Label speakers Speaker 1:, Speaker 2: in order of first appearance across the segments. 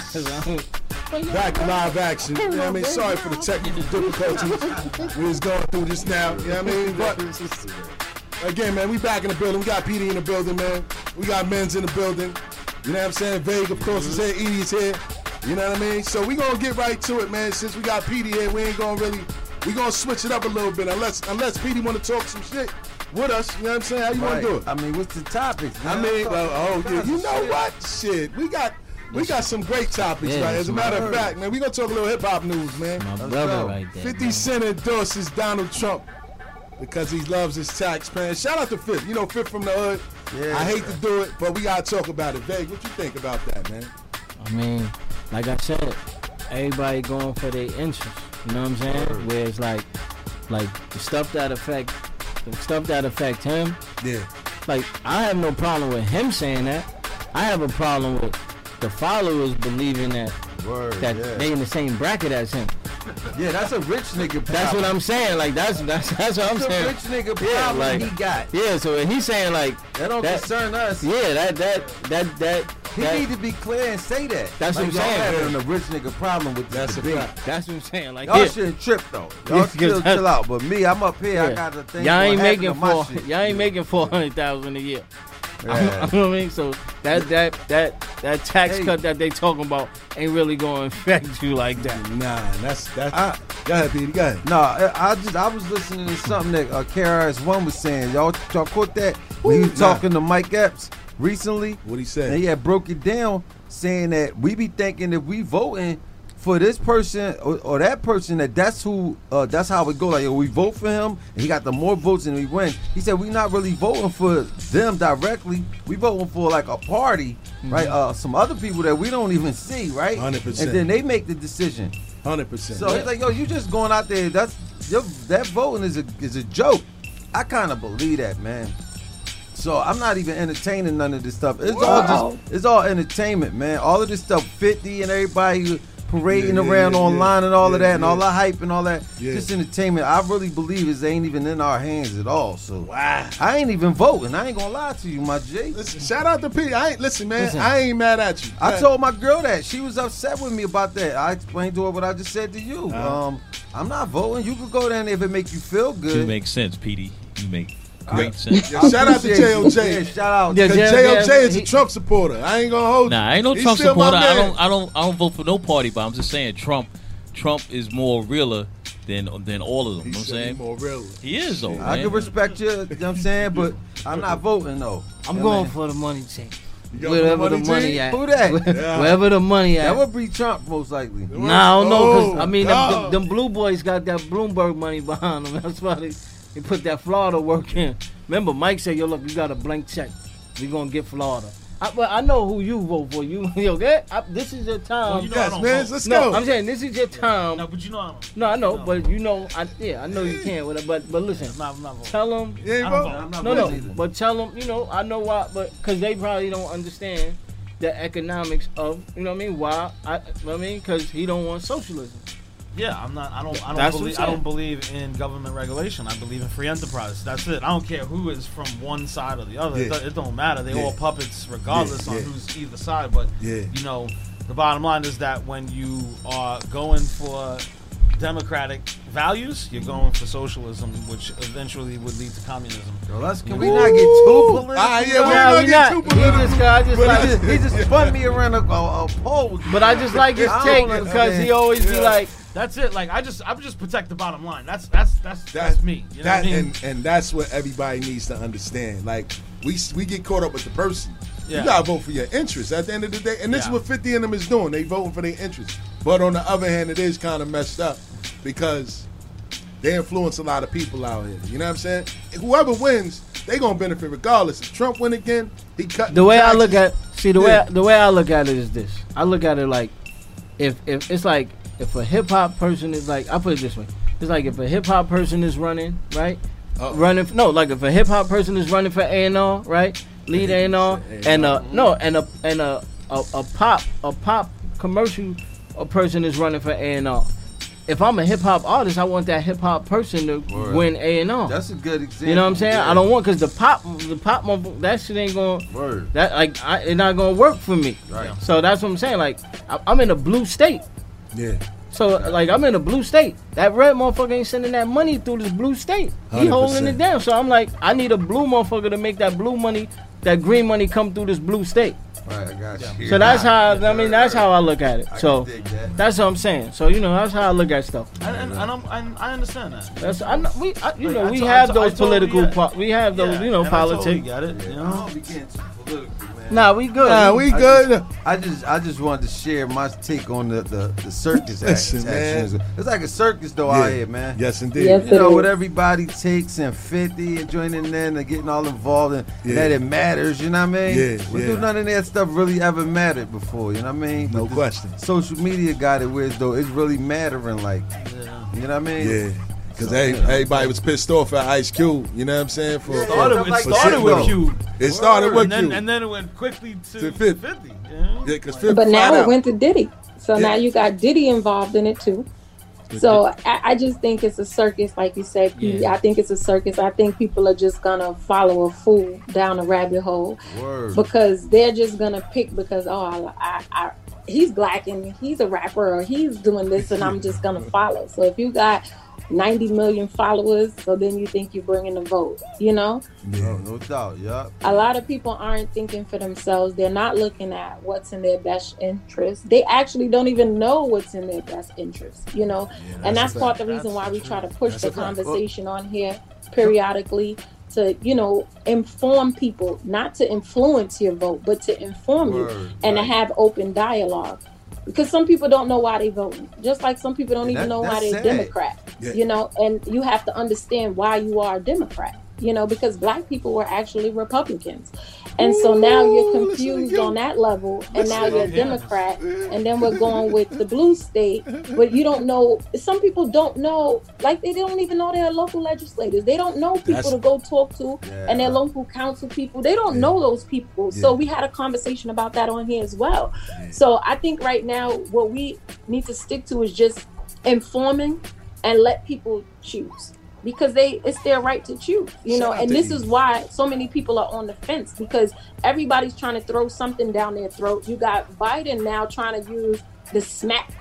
Speaker 1: Back live action. You know what I mean? Sorry for the technical difficulties we was going through just now. You know what I mean? But again, man, we back in the building. We got PD in the building, man. We got Men's in the building. You know what I'm saying? Vague, of course, is here. Edie's here. You know what I mean? So we gonna get right to it, man. Since we got PD here, we ain't gonna really. We gonna switch it up a little bit, unless PD want to talk some shit with us. You know what I'm saying? How you want to do it?
Speaker 2: I mean, what's the topic?
Speaker 1: I mean, yeah. You know what? Shit, we got some great topics, right? As a matter of fact, man, we gonna talk a little hip hop news, man.
Speaker 3: My brother right there.
Speaker 1: 50 Cent endorses Donald Trump because he loves his taxpayers. Shout out to Fifth. You know Fifth from the hood. Yeah, I hate to do it, but we gotta talk about it. Vague, what you think about that, man?
Speaker 3: I mean, like I said, everybody going for their interests. You know what I'm saying? Where it's like the stuff that affect him.
Speaker 1: Yeah.
Speaker 3: Like, I have no problem with him saying that. I have a problem with the followers believing that they in the same bracket as him.
Speaker 2: Yeah, that's a rich nigga problem.
Speaker 3: That's what I'm saying. Like, that's what I'm saying.
Speaker 2: That's a rich nigga problem he got.
Speaker 3: Yeah, so he's saying like
Speaker 2: that don't concern us.
Speaker 3: Yeah,
Speaker 2: he need to be clear and say that.
Speaker 3: That's what I'm saying.
Speaker 2: Y'all having a rich nigga problem with this debate.
Speaker 3: That's what I'm saying. Like,
Speaker 2: y'all shouldn't trip though. Y'all still chill out. But me, I'm up here. I got the thing.
Speaker 3: Y'all ain't making $400,000 a year. Yeah. You know what I mean? So that tax cut that they talking about ain't really going to affect you like that.
Speaker 1: Nah, that's. Go ahead, Peter. Go ahead.
Speaker 2: No, I was listening to something that KRS-One was saying. Y'all caught that when he was talking to Mike Epps recently.
Speaker 1: What he said?
Speaker 2: And he had broke it down, saying that we be thinking if we voting for this person or that person, that's who, that's how it go. Like, we vote for him, and he got the more votes and we win. He said we not really voting for them directly. We voting for like a party, right? Some other people that we don't even see, right?
Speaker 1: 100%.
Speaker 2: And then they make the decision.
Speaker 1: 100%.
Speaker 2: So it's like, yo, you just going out there. That voting is a joke. I kind of believe that, man. So I'm not even entertaining none of this stuff. It's all entertainment, man. All of this stuff, 50 and everybody parading around online and all of that and all the hype and all that. Just entertainment. I really believe it ain't even in our hands at all. So I ain't even voting. I ain't gonna lie to you, my G.
Speaker 1: Listen, shout out to P. Listen, I ain't mad at you.
Speaker 2: I told my girl that. She was upset with me about that. I explained to her what I just said to you. I'm not voting. You could go there if it makes you feel good.
Speaker 4: You make sense, PD. You make great sense.
Speaker 1: Yeah, shout out to J.O.J.
Speaker 2: Yeah, shout out.
Speaker 1: Because J.O.J. is a Trump supporter. I ain't gonna hold you.
Speaker 4: Nah, I ain't no Trump supporter. I don't vote for no party, but I'm just saying Trump is more realer than all of them. You know what I'm saying?
Speaker 1: More realer.
Speaker 4: He is though.
Speaker 2: I can respect you, know what I'm saying, but I'm not voting though.
Speaker 3: I'm going for the money check.
Speaker 1: Wherever the money
Speaker 3: at.
Speaker 2: Who that?
Speaker 3: Wherever the money at.
Speaker 2: That would be Trump most likely.
Speaker 3: Nah, I don't know, because I mean them blue boys got that Bloomberg money behind them. That's why they put that Florida work in. Remember, Mike said, yo, look, you got a blank check. We gonna get Florida. But I know who you vote for. This is your time.
Speaker 1: Well, yes, man, let's go.
Speaker 3: I'm saying this is your time.
Speaker 5: No, but you know I don't.
Speaker 3: No, I know, but you know, I know you can. But listen,
Speaker 5: I'm not voting.
Speaker 3: tell them.
Speaker 5: I'm not voting.
Speaker 3: But tell them, I know why, but because they probably don't understand the economics of, you know what I mean? Why? Because he don't want socialism.
Speaker 5: Yeah, I'm not. I don't believe in government regulation. I believe in free enterprise. That's it. I don't care who is from one side or the other.
Speaker 1: Yeah.
Speaker 5: It don't matter. They all puppets, regardless on who's either side. But the bottom line is that when you are going for democratic values, you're going for socialism, which eventually would lead to communism.
Speaker 2: Can we not get too political?
Speaker 1: We're gonna get too political.
Speaker 2: He just spun me around a pole.
Speaker 3: But I just like his take because he always be like,
Speaker 5: that's it. Like I just protect the bottom line. That's me. You know what I mean?
Speaker 1: And that's what everybody needs to understand. Like we get caught up with the person.
Speaker 5: Yeah.
Speaker 1: You gotta vote for your interests at the end of the day. And this is what 50 of them is doing. They voting for their interests. But on the other hand, it is kind of messed up because they influence a lot of people out here. You know what I'm saying? Whoever wins, they gonna benefit regardless. If Trump win again, he cut
Speaker 3: the way taxes. I look at the way I look at it is this. I look at it like if it's like if a hip hop person is like, I put it this way. It's like if a hip hop person is running, right? Like if a hip hop person is running for A&R, right? Lead A&R, and a pop commercial person is running for A&R. if I'm a hip hop artist, I want that hip hop person to win A&R.
Speaker 2: That's a good example.
Speaker 3: You know what I'm saying? I don't want, because the pop, that shit ain't going. That it's not gonna work for me.
Speaker 2: Right.
Speaker 3: So that's what I'm saying. Like, I'm in a blue state.
Speaker 1: Yeah.
Speaker 3: So like, I'm in a blue state. That red motherfucker ain't sending that money through this blue state. He
Speaker 1: 100%.
Speaker 3: holding it down. So I'm like, I need a blue motherfucker to make that blue money, that green money come through this blue state.
Speaker 2: Right, I got you.
Speaker 3: So that's how that's how I look at it. So that's what I'm saying. So that's how I look at stuff.
Speaker 5: And I understand that.
Speaker 3: That's we have those political we have those politics.
Speaker 5: Totally get it.
Speaker 2: I don't be getting too political, man.
Speaker 3: Nah, we good.
Speaker 1: Nah, we good.
Speaker 2: I just wanted to share my take on the circus
Speaker 1: Listen,
Speaker 2: action.
Speaker 1: man.
Speaker 2: It's like a circus though out here, man.
Speaker 1: Yes, indeed.
Speaker 6: Yes.
Speaker 2: You know what everybody takes and 50 and joining in and getting all involved and that it matters, you know what I mean?
Speaker 1: Yeah,
Speaker 2: We do none of that stuff really ever mattered before, you know what I mean?
Speaker 1: No
Speaker 2: But
Speaker 1: question.
Speaker 2: Social media got it where though it's really mattering, like, you know what I mean?
Speaker 1: Yeah. Because everybody was pissed off at Ice Cube, you know what I'm saying?
Speaker 2: Yeah,
Speaker 5: It started with Cube.
Speaker 1: It started with Cube.
Speaker 5: And then it went quickly to
Speaker 1: 50.
Speaker 5: 50.
Speaker 1: Yeah, 'cause 50
Speaker 6: But now
Speaker 1: flat
Speaker 6: it
Speaker 1: out.
Speaker 6: went to Diddy. So now you got Diddy involved in it too. So I just think it's a circus, like you said, P. I think it's a circus. I think people are just gonna follow a fool down a rabbit hole because they're just gonna pick because he's black and he's a rapper or he's doing this and I'm just gonna follow. So if you got 90 million followers, so then you think you're bringing the vote,
Speaker 2: No doubt, yeah.
Speaker 6: A lot of people aren't thinking for themselves. They're not looking at what's in their best interest. They actually don't even know what's in their best interest, and that's part of the reason why we try to push the conversation on here periodically to, inform people, not to influence your vote, but to inform you and to have open dialogue. Because some people don't know why they voting. Just like some people don't even know why they're Democrat. And you have to understand why you are a Democrat. Because black people were actually Republicans. And so now you're confused on that level, and now you're a Democrat, and then we're going with the blue state, but you don't know, some people don't know, like they don't even know their local legislators. They don't know people to go talk to, and their local council people. They don't know those people. So we had a conversation about that on here as well. So I think right now what we need to stick to is just informing and let people choose. Because it's their right to choose, and this is why so many people are on the fence, because everybody's trying to throw something down their throat. You got Biden now trying to use the smack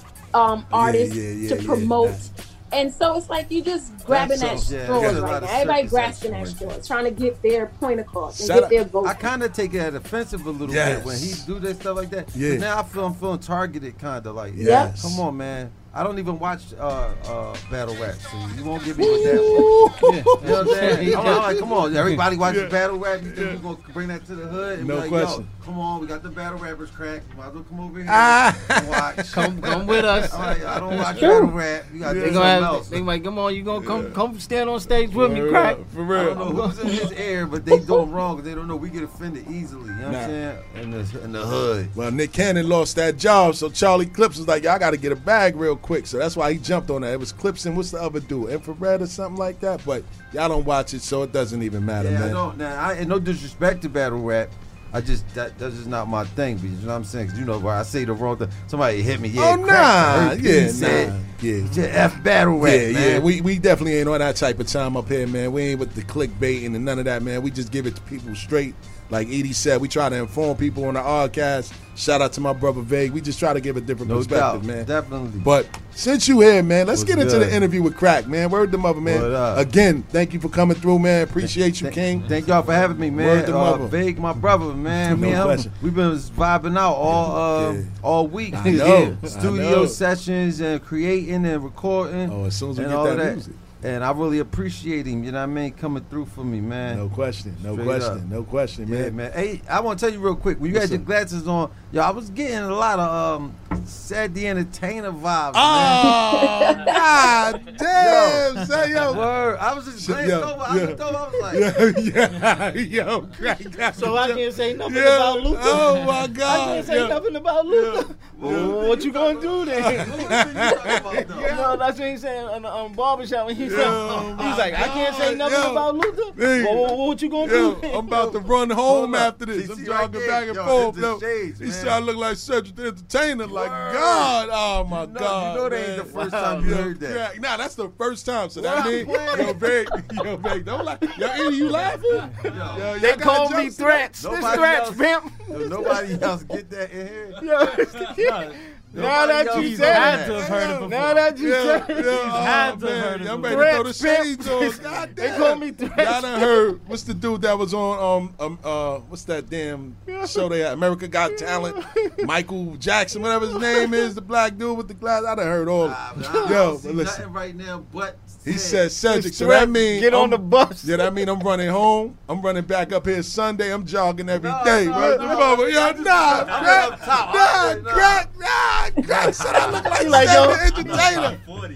Speaker 6: artists to promote. And so it's like you just grabbing at straws right now. Everybody grasping at straws, trying to get their point across and get their vote.
Speaker 2: I kind of take it offensive a little bit when he do that stuff like that. Yeah. Now I'm feeling targeted, kind of like. Come on, man. I don't even watch battle rap, so you won't get me with that one. You know what I'm saying? I'm like, come on, everybody watches battle rap. You think we're gonna bring that to the hood? And
Speaker 1: No
Speaker 2: be like,
Speaker 1: question.
Speaker 2: Yo, come on, we got the battle rappers crack. You might as well come over here and watch.
Speaker 3: Come with us.
Speaker 2: I don't watch battle rap. You gotta do something else.
Speaker 3: They like, come on, you gonna come stand on stage with me, crack.
Speaker 1: For real.
Speaker 2: I don't know who's in his ear, but they doing wrong because they don't know we get offended easily. You know what I'm saying? In the hood.
Speaker 1: Well, Nick Cannon lost that job, so Charlie Clips was like, y'all got to get a bag real quick. So that's why he jumped on that. It was Clips and what's the other dude? Infrared or something like that. But y'all don't watch it, so it doesn't even matter, man.
Speaker 2: I don't. Now, and no disrespect to battle rap. That's just not my thing. You know what I'm saying? Because where I say the wrong thing, somebody hit me. Yeah, Just F battle rap, man.
Speaker 1: Yeah, we definitely ain't on that type of time up here, man. We ain't with the clickbaiting and none of that, man. We just give it to people straight. Like Edie said, we try to inform people on the podcast. Shout out to my brother Vague. We just try to give a different perspective, man.
Speaker 2: Definitely.
Speaker 1: But since you here, man, let's get into the interview with Crack, man. Word to mother, man. Again, thank you for coming through, man. Appreciate you, King.
Speaker 2: Thank y'all for having me, man.
Speaker 1: Word to mother.
Speaker 2: Vague, my brother, man. We've been vibing out all week.
Speaker 1: I know.
Speaker 2: Studio sessions and creating and recording.
Speaker 1: Oh, as soon as we get that music.
Speaker 2: And I really appreciate him, you know what I mean, coming through for me, man.
Speaker 1: No question, man.
Speaker 2: Man. Hey, I want to tell you real quick, when you had your glasses on, I was getting a lot of Sad the Entertainer vibes, man.
Speaker 1: God damn, son, yo.
Speaker 2: Word. I was just glancing over. I was like,
Speaker 1: yo, Crack.
Speaker 3: So I can't say nothing about Luther.
Speaker 1: Oh, my God.
Speaker 3: I can't say nothing about Luther. Well, what you gonna do then? No, that's what he's saying on barbershop when he He's like, I can't say nothing about Luther. Well, what you gonna do?
Speaker 1: I'm about to run home after this. I'm
Speaker 2: See,
Speaker 1: jogging
Speaker 2: right
Speaker 1: back and
Speaker 2: there.
Speaker 1: forth.
Speaker 2: Yo, it's the shades,
Speaker 1: He
Speaker 2: man.
Speaker 1: said I look like Cedric the Entertainer. Like, God, oh my God.
Speaker 2: You know that
Speaker 1: man.
Speaker 2: ain't the first time you heard that.
Speaker 1: Crack. Nah, that's the first time. So that means, yo, Big, don't laugh. Yo, any you laughing? Yo,
Speaker 3: They call me threats. This threats, pimp.
Speaker 2: Nobody else get that in here.
Speaker 3: Now that you said it, now that you said it,
Speaker 1: I'm ready to throw the shades on. God
Speaker 3: they
Speaker 1: damn.
Speaker 3: call me threats.
Speaker 1: Y'all done heard, what's the dude that was on, what's that damn show they had, America Got Talent, Michael Jackson, whatever his name is, the black dude with the glass. I done heard all of it. Yo, but listen.
Speaker 2: Nothing right now but
Speaker 1: He said Cedric, so that means
Speaker 3: get on the bus.
Speaker 1: Yeah, that mean I'm running home. I'm running back up here Sunday. I'm jogging every day. Crack said I look like Cedric the Entertainer.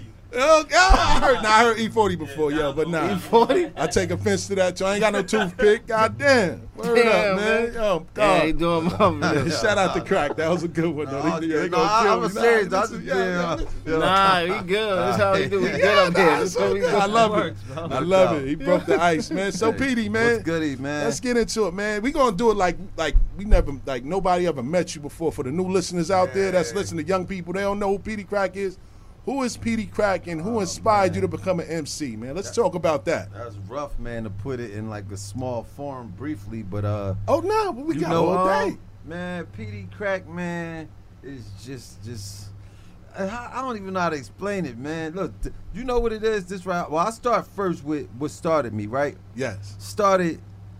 Speaker 1: I heard E40 before, but nah.
Speaker 3: E40?
Speaker 1: I take offense to that. I ain't got no toothpick. God damn. Word up, man. Yo,
Speaker 3: God. Hey, doing my
Speaker 1: shout out to Crack. That was a good one, though.
Speaker 2: I'm serious.
Speaker 3: Nah, we good. That's how we do. We good up here. That's how we do.
Speaker 1: I love it. I love it. He broke the ice, man. So, Petey, man.
Speaker 2: What's goody, man?
Speaker 1: Let's get into it, man. We gonna do it like we never, like nobody ever met you before. For the new listeners out there that's listening to young people, they don't know who Petey Crack is. Who is Petey Crack and who inspired you to become an MC, man? Let's talk about that.
Speaker 2: That was rough, man, to put it in like a small form briefly, but
Speaker 1: we got all day.
Speaker 2: Man, Petey Crack, man, is just I don't even know how to explain it, man. Look, you know what it is? This right. Well, I start first with what started me, right?
Speaker 1: Yes.
Speaker 2: Started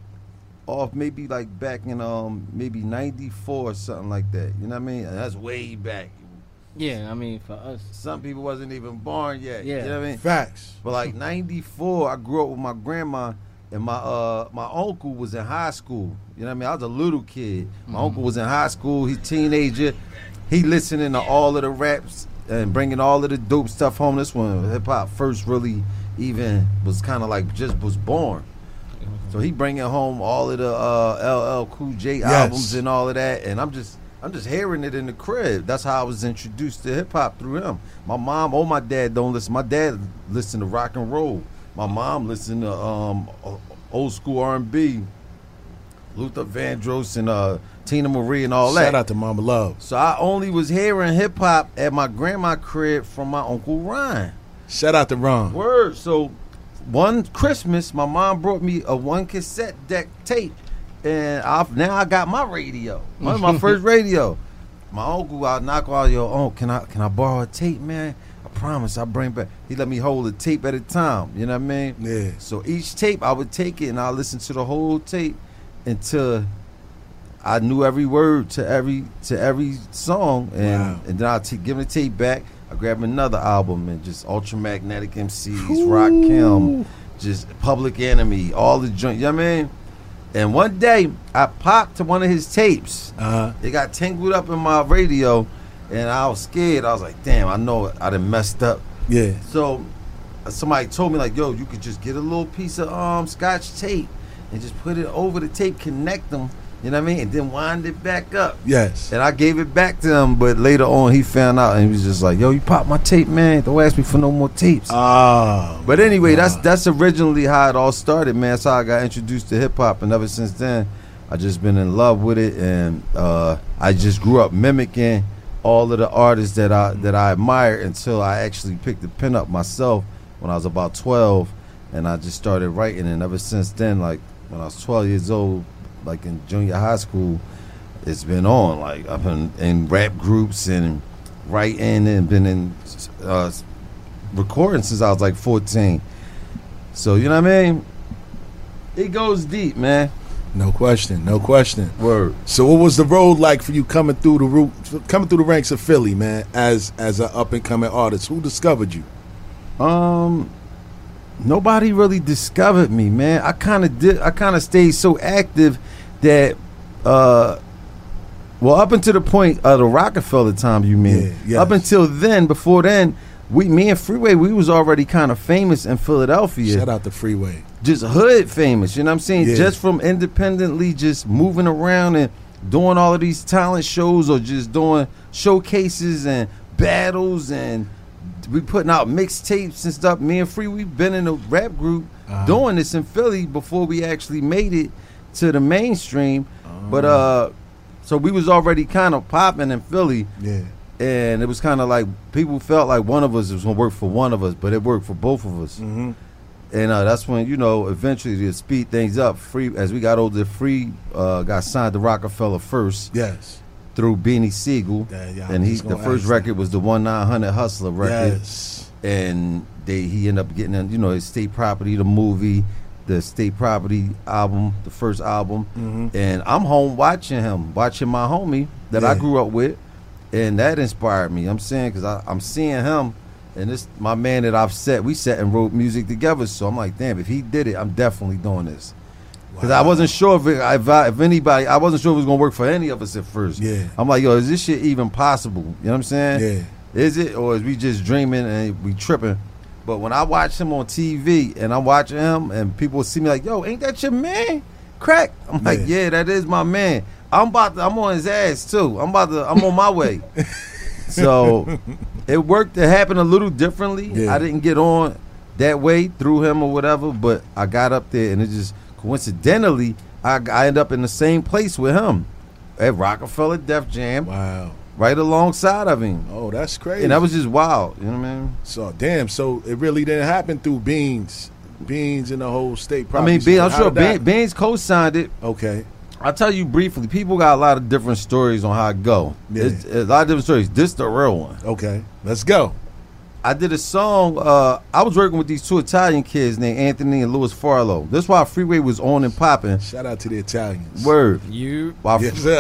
Speaker 2: off maybe like back in maybe 94 or something like that. You know what I mean? And that's way back.
Speaker 3: Yeah, I mean, for us.
Speaker 2: Some people wasn't even born yet.
Speaker 3: Yeah.
Speaker 2: You know what I mean?
Speaker 1: Facts.
Speaker 2: But like 94, I grew up with my grandma, and my uncle was in high school. You know what I mean? I was a little kid. My uncle was in high school. He's a teenager. He listening to all of the raps and bringing all of the dope stuff home. This when hip-hop first really even was kind of like just was born. So he bringing home all of the LL Cool J albums and all of that, and I'm just hearing it in the crib. That's how I was introduced to hip hop through him. My mom or my dad don't listen. My dad listened to rock and roll. My mom listened to old school R&B, Luther Vandross and Tina Marie and all that.
Speaker 1: Shout out to Mama Love.
Speaker 2: So I only was hearing hip hop at my grandma's crib from my Uncle Ryan.
Speaker 1: Shout out to Ron.
Speaker 2: Word. So one Christmas, my mom brought me a 1 cassette deck tape. And now I got my radio. My first radio. My uncle, I'll knock on, can I borrow a tape, man? I promise I'll bring back. He let me hold a tape at a time. You know what I mean?
Speaker 1: Yeah.
Speaker 2: So each tape I would take it and I'll listen to the whole tape until I knew every word to every song. And then I'll give the tape back. I grab another album and just Ultramagnetic MCs, Rakim, just Public Enemy, all the joint. You know what I mean? And one day, I popped to one of his tapes. It got tangled up in my radio, and I was scared. I was like, damn, I know I done messed up.
Speaker 1: Yeah.
Speaker 2: So somebody told me, like, yo, you could just get a little piece of Scotch tape and just put it over the tape, connect them, you know what I mean? And then wind it back up.
Speaker 1: Yes.
Speaker 2: And I gave it back to him, but later on, he found out, and he was just like, yo, you popped my tape, man. Don't ask me for no more tapes.
Speaker 1: But
Speaker 2: anyway, that's originally how it all started, man. That's how I got introduced to hip-hop, and ever since then, I just been in love with it, and I just grew up mimicking all of the artists that I admired until I actually picked the pen up myself when I was about 12, and I just started writing, and ever since then, like when I was 12 years old, like in junior high school, it's been on. Like I've been in rap groups and writing and been in recording since I was like 14. So, you know what I mean? It goes deep, man.
Speaker 1: No question.
Speaker 2: Word.
Speaker 1: So what was the road like for you coming through the ranks of Philly, man, as an up and coming artist? Who discovered you?
Speaker 2: Nobody really discovered me, man. I kind of stayed so active that up until the point of the Rockefeller time, you mean?
Speaker 1: Yeah, yes.
Speaker 2: Up until then, before then, me and Freeway, we was already kind of famous in Philadelphia.
Speaker 1: Shout out to Freeway.
Speaker 2: Just hood famous, you know what I'm saying?
Speaker 1: Yeah.
Speaker 2: Just from independently just moving around and doing all of these talent shows or just doing showcases and battles and we putting out mixtapes and stuff. Me and Free, we've been in a rap group doing this in Philly before we actually made it to the mainstream. But so we was already kind of popping in Philly.
Speaker 1: Yeah.
Speaker 2: And it was kind of like people felt like one of us was gonna work for one of us, but it worked for both of us.
Speaker 1: Mm-hmm.
Speaker 2: And that's when, you know, eventually to speed things up. Free, as we got older, Free got signed to Rockefeller first.
Speaker 1: Yes.
Speaker 2: Through Beanie Siegel. And the first record was the 1-900 Hustler record.
Speaker 1: Yes.
Speaker 2: And he ended up getting, you know, his State Property, the movie, the State Property album, the first album.
Speaker 1: Mm-hmm.
Speaker 2: And I'm home watching my homie that I grew up with. And that inspired me. I'm saying, because I'm seeing him, and this my man that we sat and wrote music together. So I'm like, damn, if he did it, I'm definitely doing this. Because I wasn't sure if anybody, I wasn't sure if it was going to work for any of us at first.
Speaker 1: Yeah.
Speaker 2: I'm like, yo, is this shit even possible? You know what I'm saying?
Speaker 1: Yeah.
Speaker 2: Is it, or is we just dreaming and we tripping? But when I watch him on TV and I'm watching him and people see me like, yo, ain't that your man? Crack. I'm like, yeah, that is my man. I'm on his ass too. I'm on my way. So it worked. It happened a little differently.
Speaker 1: Yeah.
Speaker 2: I didn't get on that way through him or whatever, but I got up there and it just coincidentally I ended up in the same place with him at Rockefeller Def Jam.
Speaker 1: Wow.
Speaker 2: Right alongside of him.
Speaker 1: Oh, that's crazy.
Speaker 2: And that was just wild. You know what I mean?
Speaker 1: So damn. So it really didn't happen through Beans and the whole State Property.
Speaker 2: I mean, Beans. I'm sure Beans co-signed it.
Speaker 1: Okay.
Speaker 2: I'll tell you briefly. People got a lot of different stories on how it go.
Speaker 1: Yeah.
Speaker 2: It's a lot of different stories. This the real one.
Speaker 1: Okay, let's go.
Speaker 2: I did a song. I was working with these two Italian kids named Anthony and Louis Farlow. That's why Freeway was on and popping.
Speaker 1: Shout out to the Italians.
Speaker 2: Word. While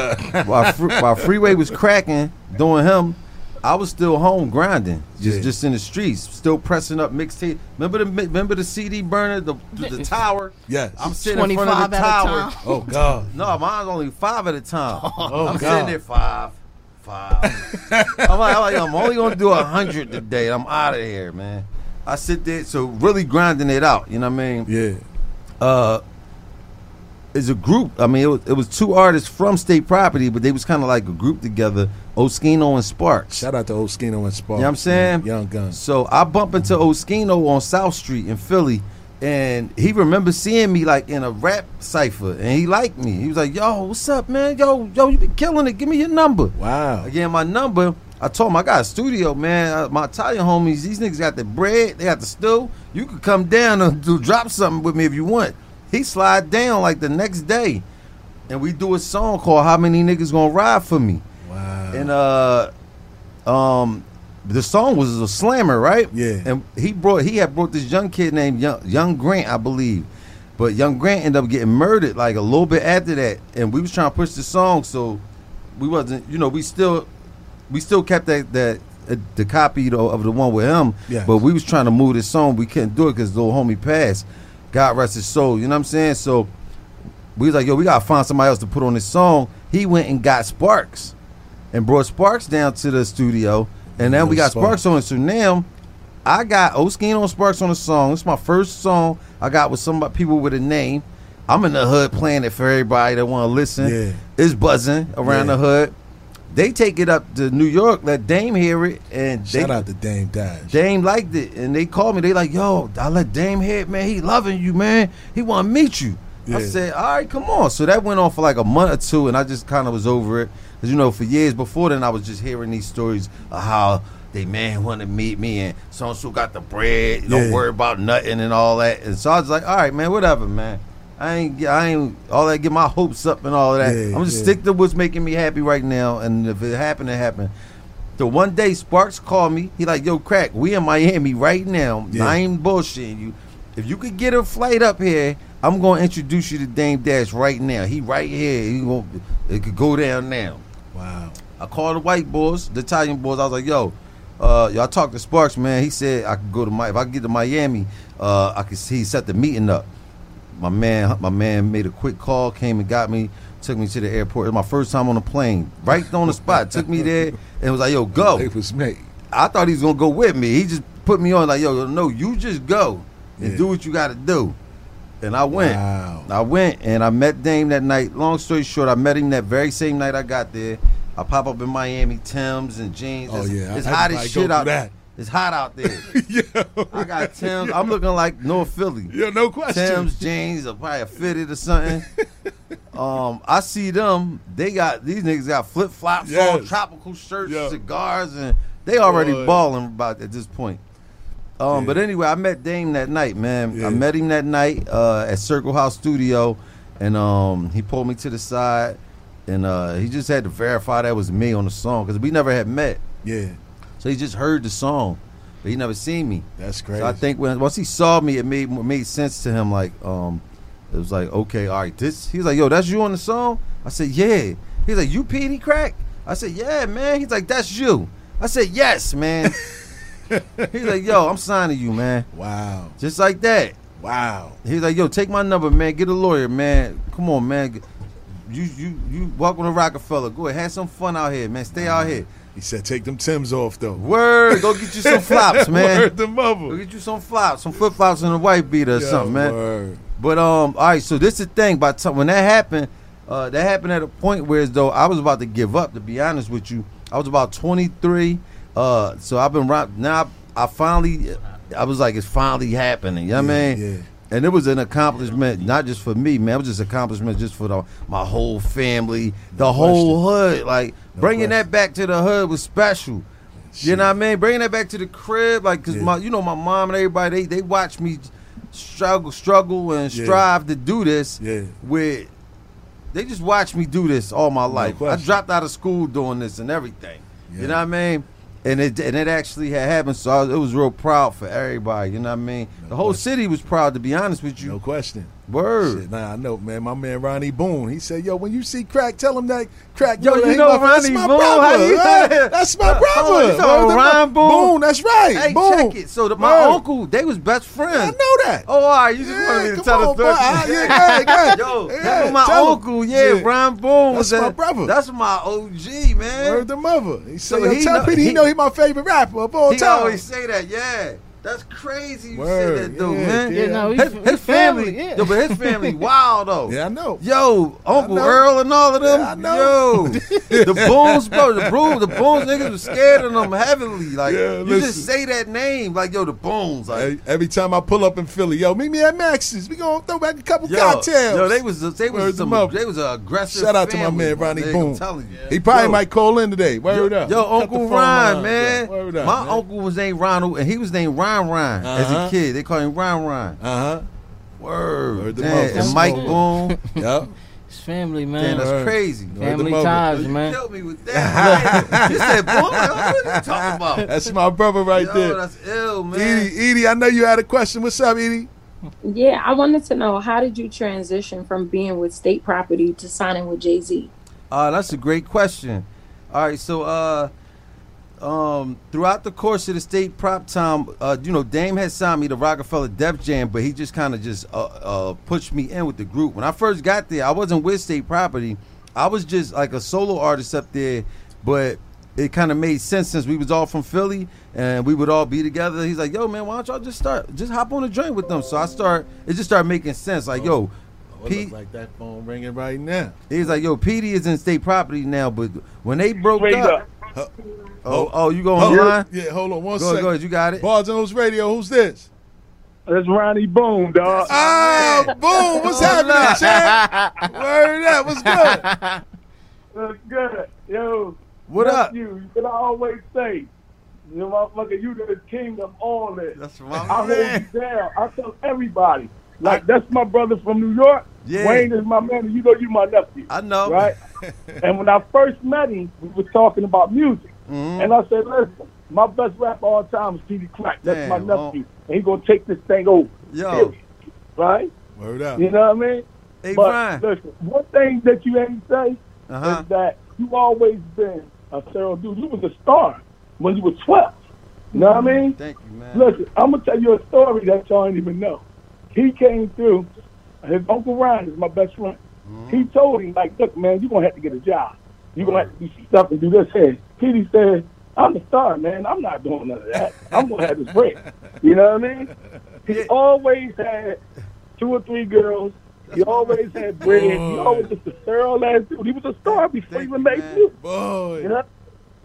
Speaker 2: Freeway was cracking, doing him, I was still home grinding, just in the streets, still pressing up mixtape. Remember the CD burner, the tower?
Speaker 1: Yes.
Speaker 2: I'm sitting in front of the tower.
Speaker 1: Oh God.
Speaker 2: No, mine's only 5 at a time.
Speaker 1: I'm
Speaker 2: sitting there 5. I'm only gonna do 100 today. I'm out of here, man. I sit there, so really grinding it out. You know what I mean?
Speaker 1: Yeah.
Speaker 2: It's a group. I mean, it was two artists from State Property, but they was kind of like a group together. Oskino and Sparks.
Speaker 1: Shout out to Oskino and Sparks.
Speaker 2: You know what I'm saying?
Speaker 1: Young Guns.
Speaker 2: So I bump into Oskino on South Street in Philly, and he remembers seeing me like in a rap cipher, and he liked me. He was like, "Yo, what's up, man? Yo, you been killing it. Give me your number."
Speaker 1: Wow.
Speaker 2: I gave him my number. I told him I got a studio, man. My Italian homies, these niggas got the bread, they got the stew. You could come down and drop something with me if you want. He slide down like the next day, and we do a song called "How Many Niggas Gonna Ride For Me."
Speaker 1: Wow.
Speaker 2: And the song was a slammer, right?
Speaker 1: Yeah.
Speaker 2: And he had brought this young kid named Young Grant, I believe. But Young Grant ended up getting murdered like a little bit after that, and we was trying to push the song, so we wasn't, you know, we still kept the copy of the one with him.
Speaker 1: Yes.
Speaker 2: But we was trying to move this song. We couldn't do it because the little homie passed. God rest his soul. You know what I'm saying? So we was like, yo, we gotta find somebody else to put on this song. He went and got Sparks and brought Sparks down to the studio, and then we got Sparks on it. So now I got Oskino and Sparks on the song. It's my first song I got with people with a name. I'm in the hood playing it for everybody that want to listen.
Speaker 1: Yeah.
Speaker 2: It's buzzing around the hood. They take it up to New York, let Dame hear it, and
Speaker 1: shout out to Dame Dash.
Speaker 2: Dame liked it, and they called me. They like, yo, I let Dame hear it, man. He loving you, man. He want to meet you. Yeah. I said, all right, come on. So that went on for like a month or two, and I just kind of was over it. Because, you know, for years before then, I was just hearing these stories of how they man want to meet me, and so-and-so got the bread, don't worry about nothing and all that. And so I was like, all right, man, whatever, man. I ain't all that, get my hopes up and all of that. I'm just stick to what's making me happy right now, and if it happened, it happened. So one day Sparks called me. He like, yo, Crack, we in Miami right now. I ain't bullshitting you. If you could get a flight up here, I'm gonna introduce you to Dame Dash right now. He right here. It could go down now.
Speaker 1: Wow.
Speaker 2: I called the white boys, the Italian boys. I was like, yo, y'all talk to Sparks, man. He said I could go to if I could get to Miami, he set the meeting up. My man made a quick call, came and got me, took me to the airport. It was my first time on a plane, right on the spot. Took me there and was like, yo, go.
Speaker 1: It was me.
Speaker 2: I thought he was gonna go with me. He just put me on like, yo, no, you just go and do what you got to do. And I went.
Speaker 1: Wow.
Speaker 2: I went and I met Dame that night. Long story short, I met him that very same night I got there. I pop up in Miami, Timbs and jeans.
Speaker 1: Oh, yeah.
Speaker 2: It's hot as shit out there. It's hot out there.
Speaker 1: Yo.
Speaker 2: I got Tim's. I'm looking like North Philly.
Speaker 1: Yeah, no question.
Speaker 2: Tim's jeans, or probably a fitted or something. I see them. These niggas got flip flops on, tropical shirts, cigars, and they already balling about at this point. But anyway, I met Dame that night, man. I met him that night at Circle House Studio, and he pulled me to the side, and he just had to verify that was me on the song because we never had met.
Speaker 1: Yeah.
Speaker 2: So he just heard the song, but he never seen me.
Speaker 1: That's crazy.
Speaker 2: So I think once he saw me, it made sense to him. Like, it was like, okay, all right, this. He's like, yo, that's you on the song? I said, yeah. He's like, you Petey Crack? I said, yeah, man. He's like, that's you. I said, yes, man. He's like, yo, I'm signing you, man.
Speaker 1: Wow.
Speaker 2: Just like that.
Speaker 1: Wow.
Speaker 2: He's like, yo, take my number, man. Get a lawyer, man. Come on, man. You welcome to Rockefeller. Go ahead, have some fun out here, man. Stay out here.
Speaker 1: He said, take them Timbs off, though.
Speaker 2: Word. Go get you some flops, man.
Speaker 1: Word the mother.
Speaker 2: Go get you some flops, some flip flops and a white beater or something, man.
Speaker 1: Word.
Speaker 2: But all right. So this is the thing. When that happened at a point where as though I was about to give up. To be honest with you, I was about 23. So I've been now. I was like, it's finally happening. You know what I mean?
Speaker 1: Yeah.
Speaker 2: And it was an accomplishment, not just for me, man. It was just an accomplishment just for my whole family, the whole hood. Like, bringing that back to the hood was special. You know what I mean? Bringing that back to the crib, like, because my mom and everybody, they watch me struggle and strive to do this. Yeah. They just watch me do this all my life. I dropped out of school doing this and everything. Yeah. You know what I mean? And it actually had happened, so it was real proud for everybody. You know what I mean? The whole city was proud, to be honest with you.
Speaker 1: No question.
Speaker 2: Word.
Speaker 1: Shit, nah, I know, man. My man Ronnie Boone, he said, yo, when you see Crack, tell him that Crack.
Speaker 2: Yo, you know Ronnie Boone?
Speaker 1: That's my brother.
Speaker 2: You know Ron
Speaker 1: Boone, that's right.
Speaker 2: Hey,
Speaker 1: Boone.
Speaker 2: check it. So my uncle, they was best friends.
Speaker 1: I know that.
Speaker 2: Oh, all right. You just wanted me to tell the story. Yo, that was my uncle. Ron Boone.
Speaker 1: That's my brother.
Speaker 2: That's my OG, man.
Speaker 1: Word the mother. He said, tell Petey he know he my favorite rapper of all time.
Speaker 2: He always say that, yeah. That's crazy you said that, though, man.
Speaker 3: Yeah, no,
Speaker 2: his family, yo, but his family wild, though.
Speaker 1: Yeah, I know.
Speaker 2: Yo, Uncle Earl and all of them.
Speaker 1: Yeah, I know.
Speaker 2: Yo, the Boones, bro, the Boones niggas was scared of them heavily. Like, you just say that name, like, yo, the Boones. Like,
Speaker 1: every time I pull up in Philly, yo, meet me at Max's. We gonna throw back a couple cocktails.
Speaker 2: Yo, they was an aggressive.
Speaker 1: Shout out to my man Ronnie Boone. I'm telling you. He probably might call in today. Word up.
Speaker 2: Yo, Uncle Ron, man. My uncle was named Ronald, and he was named Ron as a kid. They call him Ron. Word. And Mike Boone.
Speaker 1: Yep.
Speaker 3: It's family, man.
Speaker 2: Damn, that's crazy.
Speaker 3: Family ties, man.
Speaker 2: You killed me with that. You said, boy, what are you talking about?
Speaker 1: That's my brother right there.
Speaker 2: That's ill, man.
Speaker 1: Edie, I know you had a question. What's up, Edie?
Speaker 6: Yeah, I wanted to know, how did you transition from being with State Property to signing with Jay-Z?
Speaker 2: That's a great question. All right, so throughout the course of the State Prop time, Dame had signed me to Rockefeller Def Jam, but he just kind of pushed me in with the group. When I first got there, I wasn't with State Property. I was just like a solo artist up there, but it kind of made sense since we was all from Philly and we would all be together. He's like, yo, man, why don't y'all just hop on a joint with them? So it just started making sense. Like, yo,
Speaker 1: Pete, like that phone ringing right now.
Speaker 2: He's like, yo, Petey is in State Property now, but when they broke up. You going online?
Speaker 1: Yeah, hold on one
Speaker 2: second. Go ahead, you got it.
Speaker 1: Bars and Hoops Radio, who's this?
Speaker 7: That's Ronnie Boone, dog.
Speaker 1: Oh, Boone, what's happening, champ? Word up, what's good?
Speaker 7: That's good. Yo,
Speaker 2: what up?
Speaker 7: You can always say, you motherfucker, you the king of all this.
Speaker 2: That's my
Speaker 7: I hold you down. I tell everybody. Like, that's my brother from New York.
Speaker 2: Yeah.
Speaker 7: Wayne is my man, and you know you my nephew.
Speaker 2: I know.
Speaker 7: Right? And when I first met him, we were talking about music.
Speaker 2: Mm-hmm.
Speaker 7: And I said, listen, my best rapper all time is Petey Crack. That's my nephew. And he going to take this thing over.
Speaker 2: Yo.
Speaker 7: Right?
Speaker 1: Word up.
Speaker 7: You know what I mean?
Speaker 2: Hey,
Speaker 7: but
Speaker 2: Brian.
Speaker 7: Listen, one thing that you ain't say is that you always been a thorough dude. You was a star when you were 12. You know what I mean?
Speaker 2: Thank you, man.
Speaker 7: Listen, I'm going to tell you a story that y'all ain't even know. He came through. His Uncle Ryan is my best friend. He told him, like, look, man, you're going to have to get a job. You're going to have to do stuff and do this here. Petey said, I'm the star, man. I'm not doing none of that. I'm going to have this break. You know what I mean? He always had 2 or 3 girls. He always had bread. He always just a thorough ass dude. He was a star before he even made music.
Speaker 1: Boy.
Speaker 7: You know?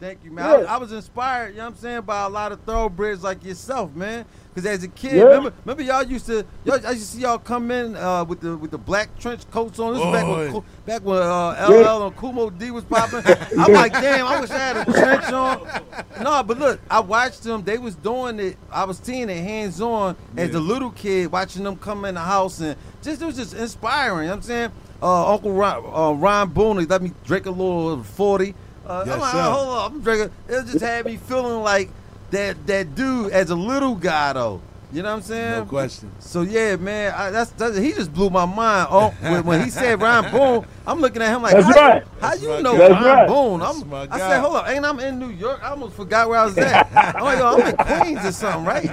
Speaker 2: Thank you, man.
Speaker 7: Yeah.
Speaker 2: I was inspired, you know what I'm saying, by a lot of thoroughbreds like yourself, man. Because as a kid, remember y'all I used to see y'all come in with the black trench coats on. This was back when LL and Kumo D was popping. I'm like, damn, I wish I had a trench on. No, but look, I watched them. They was doing it. I was seeing it hands-on as a little kid, watching them come in the house. And it was just inspiring, you know what I'm saying? Uncle Ron Boone, he let me drink a little 40. I'm like, hold on, I'm drinking. It just had me feeling like that dude as a little guy, though. You know what I'm saying?
Speaker 1: No question.
Speaker 2: So yeah, man, he just blew my mind. When he said Ron Boone, I'm looking at him like, how you know Ron Boone? I said, hold up, I'm in New York. I almost forgot where I was at. I'm in Queens or something, right?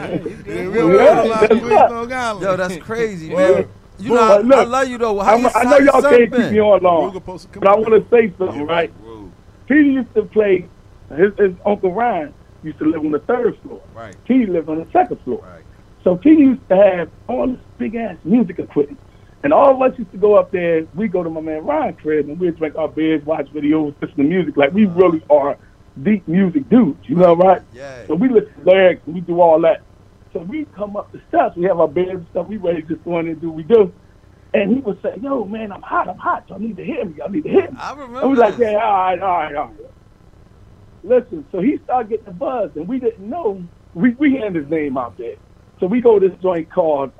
Speaker 2: Yo, that's crazy, man. You know, I love you though.
Speaker 7: I know y'all can't keep me on long, but I want to say something, right? Peter used to play. His Uncle Ryan used to live on the 3rd floor.
Speaker 2: Right.
Speaker 7: He lived on the 2nd floor.
Speaker 2: Right.
Speaker 7: So Peter used to have all this big ass music equipment, and all of us used to go up there. We go to my man Ryan's crib, and we'd drink our beers, watch videos, listen to music. Like we really are deep music dudes, you know, right?
Speaker 2: Yeah.
Speaker 7: So we listen to lyrics and we do all that. So we come up the steps, we have our beers and stuff. We ready to just go in and do what we do. And he would say, "Yo, man, I'm hot. Y'all need to hear me.
Speaker 2: I remember.
Speaker 7: And we like, yeah, all right. Listen, so he started getting the buzz, and we didn't know. We had his name out there. So we go to this joint called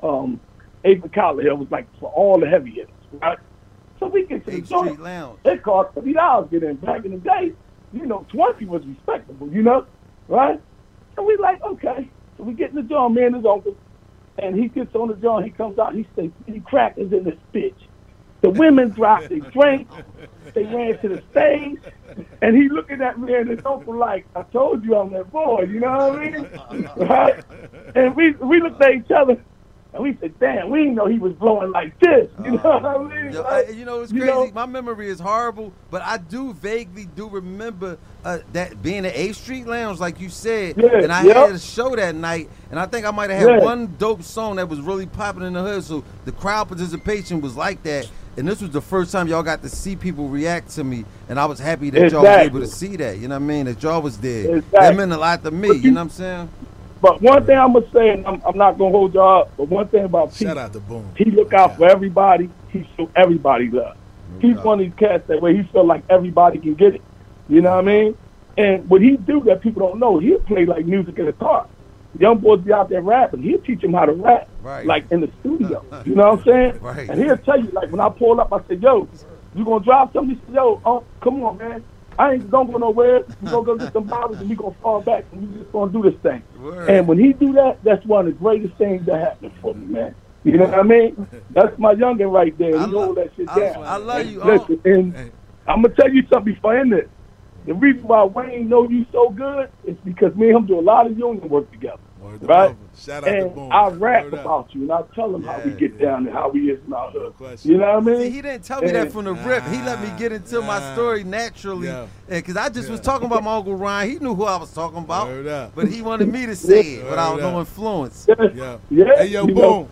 Speaker 7: Ace Collar Hill. It was like for all the heavy hitters, right? So we get to the joint. It cost $50 to get in. Back in the day, you know, 20 was respectable, you know, right? And we like, okay. So we get in the joint, me and his uncle. And he gets on the joint, he comes out, he says, "He crackers in this bitch." The women dropped their drinks, they ran to the stage, and he looking at me and his uncle like, "I told you I'm that boy," you know what I mean? Right? And we looked at each other, and we said, "Damn, we didn't know he was blowing like this," you know what I mean?
Speaker 2: You know, it's crazy. My memory is horrible, but I vaguely remember that being at 8th Street Lounge, like you said, and I had a show that night, and I think I might have had one dope song that was really popping in the hood, so the crowd participation was like that, and this was the first time y'all got to see people react to me, and I was happy that y'all was able to see that, you know what I mean, that y'all was there. That meant a lot to me, you know what I'm saying?
Speaker 7: But one thing I'm going to say, and I'm not going to hold y'all up, but one thing about Pete,
Speaker 1: shout out to Boone.
Speaker 7: He look out for everybody. He show everybody love. He's one of these cats that way he feel like everybody can get it. You know what I mean? And what he do that people don't know, he'll play like music in the car. Young boys be out there rapping. He'll teach them how to rap, like in the studio. You know what I'm saying?
Speaker 2: Right.
Speaker 7: And he'll tell you, like when I pull up, I say, "Yo, you going to drop something?" He said, "Yo, come on, man. I ain't gonna go nowhere. We gonna go get some bottles and we gonna fall back and we just gonna do this thing." Word. And when he do that, that's one of the greatest things that happened for me, man. You know what I mean? That's my youngin' right there. He hold that shit down.
Speaker 2: I love you.
Speaker 7: Listen, and I'm gonna tell you something before I end this. The reason why Wayne know you so good is because me and him do a lot of union work together. Right?
Speaker 1: Shout out to Boone.
Speaker 7: I rap about you, and I tell him how we get down and how we is in our hood. You know what I mean?
Speaker 2: See, he didn't tell me that from the rip. He let me get into my story naturally. Because I just was talking about my Uncle Ryan. He knew who I was talking about. But he wanted me to say it without no influence.
Speaker 1: Hey, yo, Boone.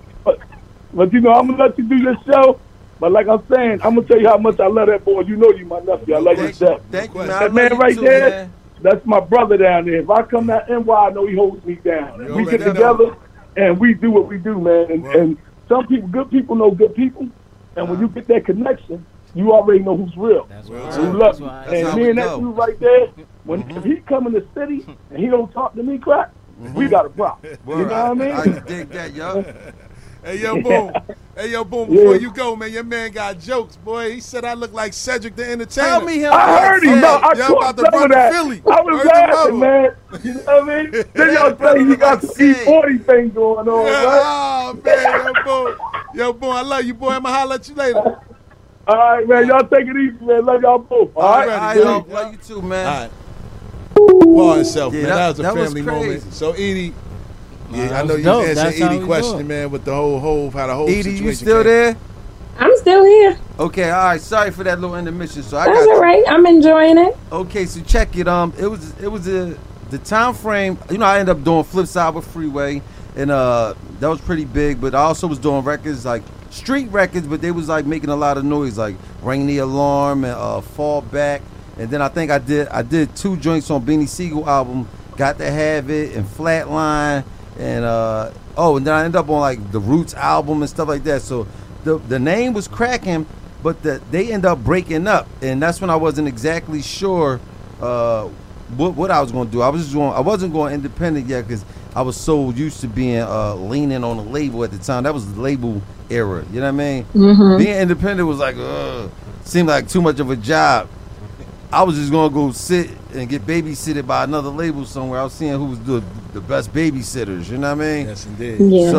Speaker 7: But you know, I'm going to let you do your show. But like I'm saying, I'm going to tell you how much I love that boy. You know you my nephew. I love you, Jeff.
Speaker 2: Thank you, man.
Speaker 7: That man right there, that's my brother down there. If I come to NY, I know he holds me down. We get together and we do what we do, man. And some people, good people know good people. And when you get that connection, you already know who's real.
Speaker 2: That's
Speaker 7: who love you. And me and that dude right there, if he come in the city and he don't talk to me crap, we got a problem. You know what I mean?
Speaker 2: I dig that, yo.
Speaker 1: Hey, yo, Boone. Hey, yo, Boone, before you go, man, your man got jokes, boy. He said I look like Cedric the Entertainer.
Speaker 2: Tell me him.
Speaker 7: I heard him. No, I
Speaker 1: y'all about to run to Philly.
Speaker 7: I was laughing, man. You know what I mean? Then y'all say you got the E40 thing going on, right?
Speaker 1: Oh, man, yo, Boone. Yo, Boone, I love you, boy. I'm going to holler at you later.
Speaker 7: All right, man. Y'all take it easy, man. Love y'all both. All right,
Speaker 2: love you too, man.
Speaker 1: All right. Paul himself, man. That was a family moment. So, Edie. Yeah, I know you answered Edie's question, man, with the whole how the whole
Speaker 2: Edie,
Speaker 1: situation
Speaker 2: you still there?
Speaker 6: I'm still here.
Speaker 2: Okay, all right. Sorry for that little intermission. So
Speaker 6: That's all right. I'm enjoying it.
Speaker 2: Okay, so check it. It was the time frame. You know, I ended up doing Flip Side with Freeway, and that was pretty big. But I also was doing records like street records, but they was like making a lot of noise, like Ring the Alarm and Fall Back. And then I think I did 2 joints on Beanie Siegel album, Got to Have It and Flatline, and and then I ended up on like the Roots album and stuff like that. So the name was cracking, but they end up breaking up, and that's when I wasn't exactly sure what I was going to do. I wasn't going independent yet because I was so used to being leaning on a label at the time. That was the label era, you know what I mean? Mm-hmm. Being independent was like seemed like too much of a job. I was just going to go sit and get babysitted by another label somewhere. I was seeing who was the best babysitters, you know what I mean?
Speaker 1: Yes, indeed.
Speaker 6: Yeah.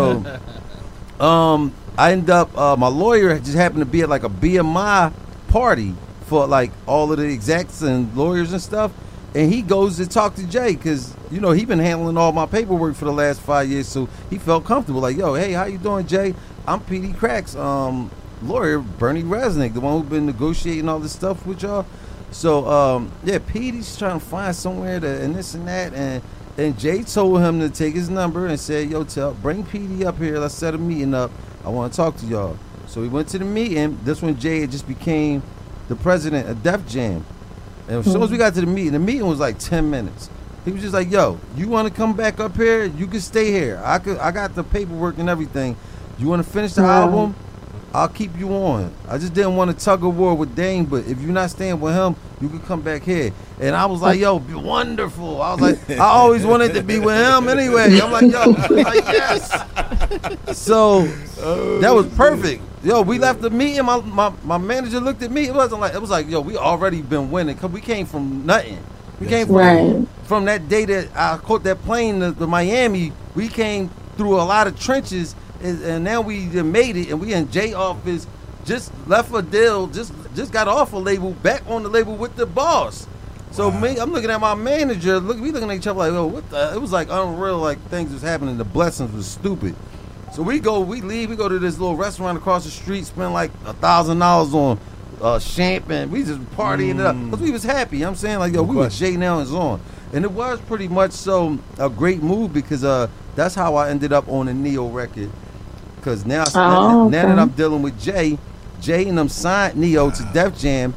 Speaker 2: So I ended up, my lawyer just happened to be at like a BMI party for like all of the execs and lawyers and stuff. And he goes to talk to Jay because, you know, he been handling all my paperwork for the last 5 years. So he felt comfortable. Like, yo, hey, how you doing, Jay? I'm PD Crack's lawyer, Bernie Resnick, the one who's been negotiating all this stuff with y'all. So, PD's trying to find somewhere and this and that. And Jay told him to take his number and said, yo, bring PD up here. Let's set a meeting up. I want to talk to y'all. So we went to the meeting. This when Jay had just became the president of Def Jam. And as soon as we got to the meeting was like 10 minutes. He was just like, yo, you want to come back up here? You can stay here. I got the paperwork and everything. You want to finish the album? I'll keep you on. I just didn't want to tug of war with Dane, but if you're not staying with him, you can come back here. And I was like, yo, wonderful. I was like, I always wanted to be with him anyway. I'm like, yo, like, yes. So that was perfect. Yo, we left the meeting. My manager looked at me. It was like, yo, we already been winning because we came from nothing. We came from that day that I caught that plane to Miami. We came through a lot of trenches, and now we made it. And we in J office, just left a deal, just got off a label, back on the label with the boss. So I'm looking at my manager. We looking at each other like, oh, what the? It was like unreal. Like things was happening. The blessings was stupid. So we leave, we go to this little restaurant across the street, spend like $1,000 on champagne. We just partying it up because we was happy. You know what I'm saying, like, yo, we were Jay Now is on, and it was pretty much so a great move because that's how I ended up on the Neo record. Because now that I'm dealing with Jay and them signed Neo to Def Jam.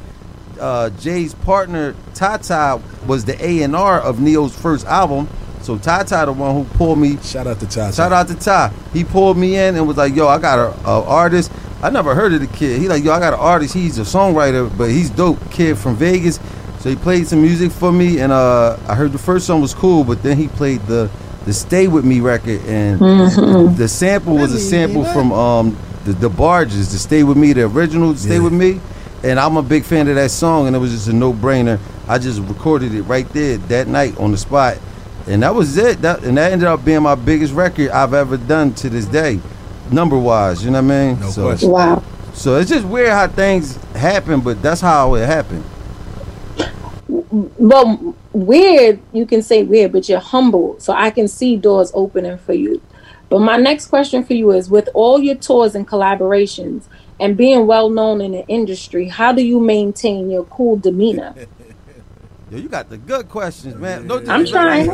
Speaker 2: Jay's partner Tata was the A&R of Neo's first album. So Ty the one who pulled me.
Speaker 1: Shout out to Ty.
Speaker 2: Shout out to Ty. He pulled me in and was like, yo, I got a artist. I never heard of the kid. He like, yo, I got an artist. He's a songwriter, but he's dope. Kid from Vegas. So he played some music for me, and I heard the first song was cool, but then he played the Stay With Me record, and the sample was a sample from the Barges, the Stay With Me, the original Stay With Me. And I'm a big fan of that song, and it was just a no-brainer. I just recorded it right there that night on the spot. And that was it. That ended up being my biggest record I've ever done to this day, number-wise. You know what I mean?
Speaker 1: No question.
Speaker 6: Wow.
Speaker 2: So it's just weird how things happen, but that's how it happened.
Speaker 6: Well, weird, you can say weird, but you're humble. So I can see doors opening for you. But my next question for you is, with all your tours and collaborations and being well-known in the industry, how do you maintain your cool demeanor?
Speaker 2: Yo, you got the good questions, man.
Speaker 6: I'm trying.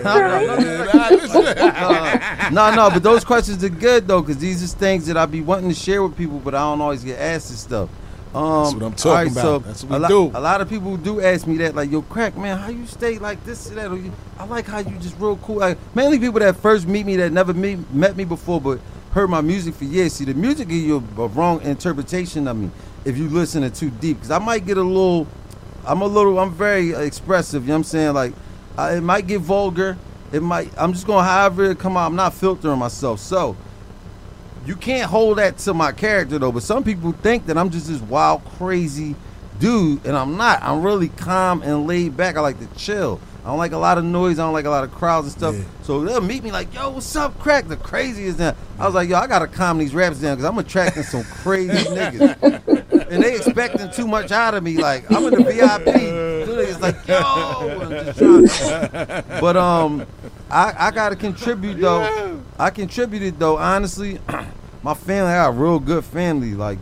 Speaker 2: No, but those questions are good, though, because these are things that I be wanting to share with people, but I don't always get asked this stuff.
Speaker 1: That's what I'm talking about. So that's what we do.
Speaker 2: A lot of people do ask me that, like, yo, Crack, man, how you stay like this or that? Or I like how you just real cool. Like, mainly people that first meet me that never met me before, but heard my music for years. See, the music give you a wrong interpretation of me if you listen to too deep, because I might get I'm very expressive, you know what I'm saying? Like, it might get vulgar. I'm just going to however it come out. I'm not filtering myself. So, you can't hold that to my character, though. But some people think that I'm just this wild, crazy dude, and I'm not. I'm really calm and laid back. I like to chill. I don't like a lot of noise. I don't like a lot of crowds and stuff. Yeah. So they'll meet me like, yo, what's up, Crack? The craziest that. I was like, yo, I got to calm these raps down because I'm attracting some crazy niggas. And they expecting too much out of me. Like, I'm in the VIP. It's like, yo. I'm just trying. But I got to contribute, though. Yeah. I contributed, though, honestly. My family, I got a real good family. Like,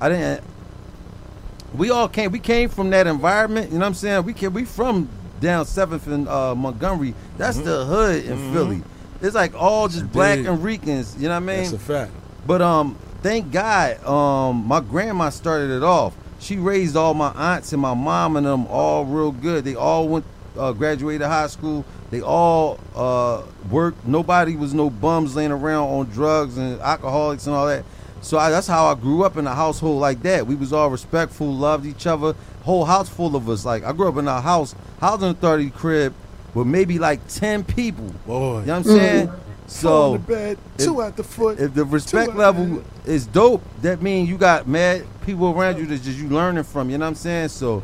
Speaker 2: we came from that environment. You know what I'm saying? We from down 7th in Montgomery. That's the hood in Philly. It's like all just black and Ricans. You know what I mean?
Speaker 1: That's a fact.
Speaker 2: But thank God, my grandma started it off. she raised all my aunts and my mom and them all real good. They all went graduated high school. They all worked. Nobody was no bums laying around on drugs and alcoholics and all that. So that's how I grew up in a household like that. We was all respectful, loved each other. Whole house full of us. Like I grew up in a housing authority crib with maybe like 10 people.
Speaker 1: Boy.
Speaker 2: You know what I'm saying? So
Speaker 1: on the bed, two at the foot.
Speaker 2: If the respect level is dope, that means you got mad people around you that just you learning from. You know what I'm saying? So,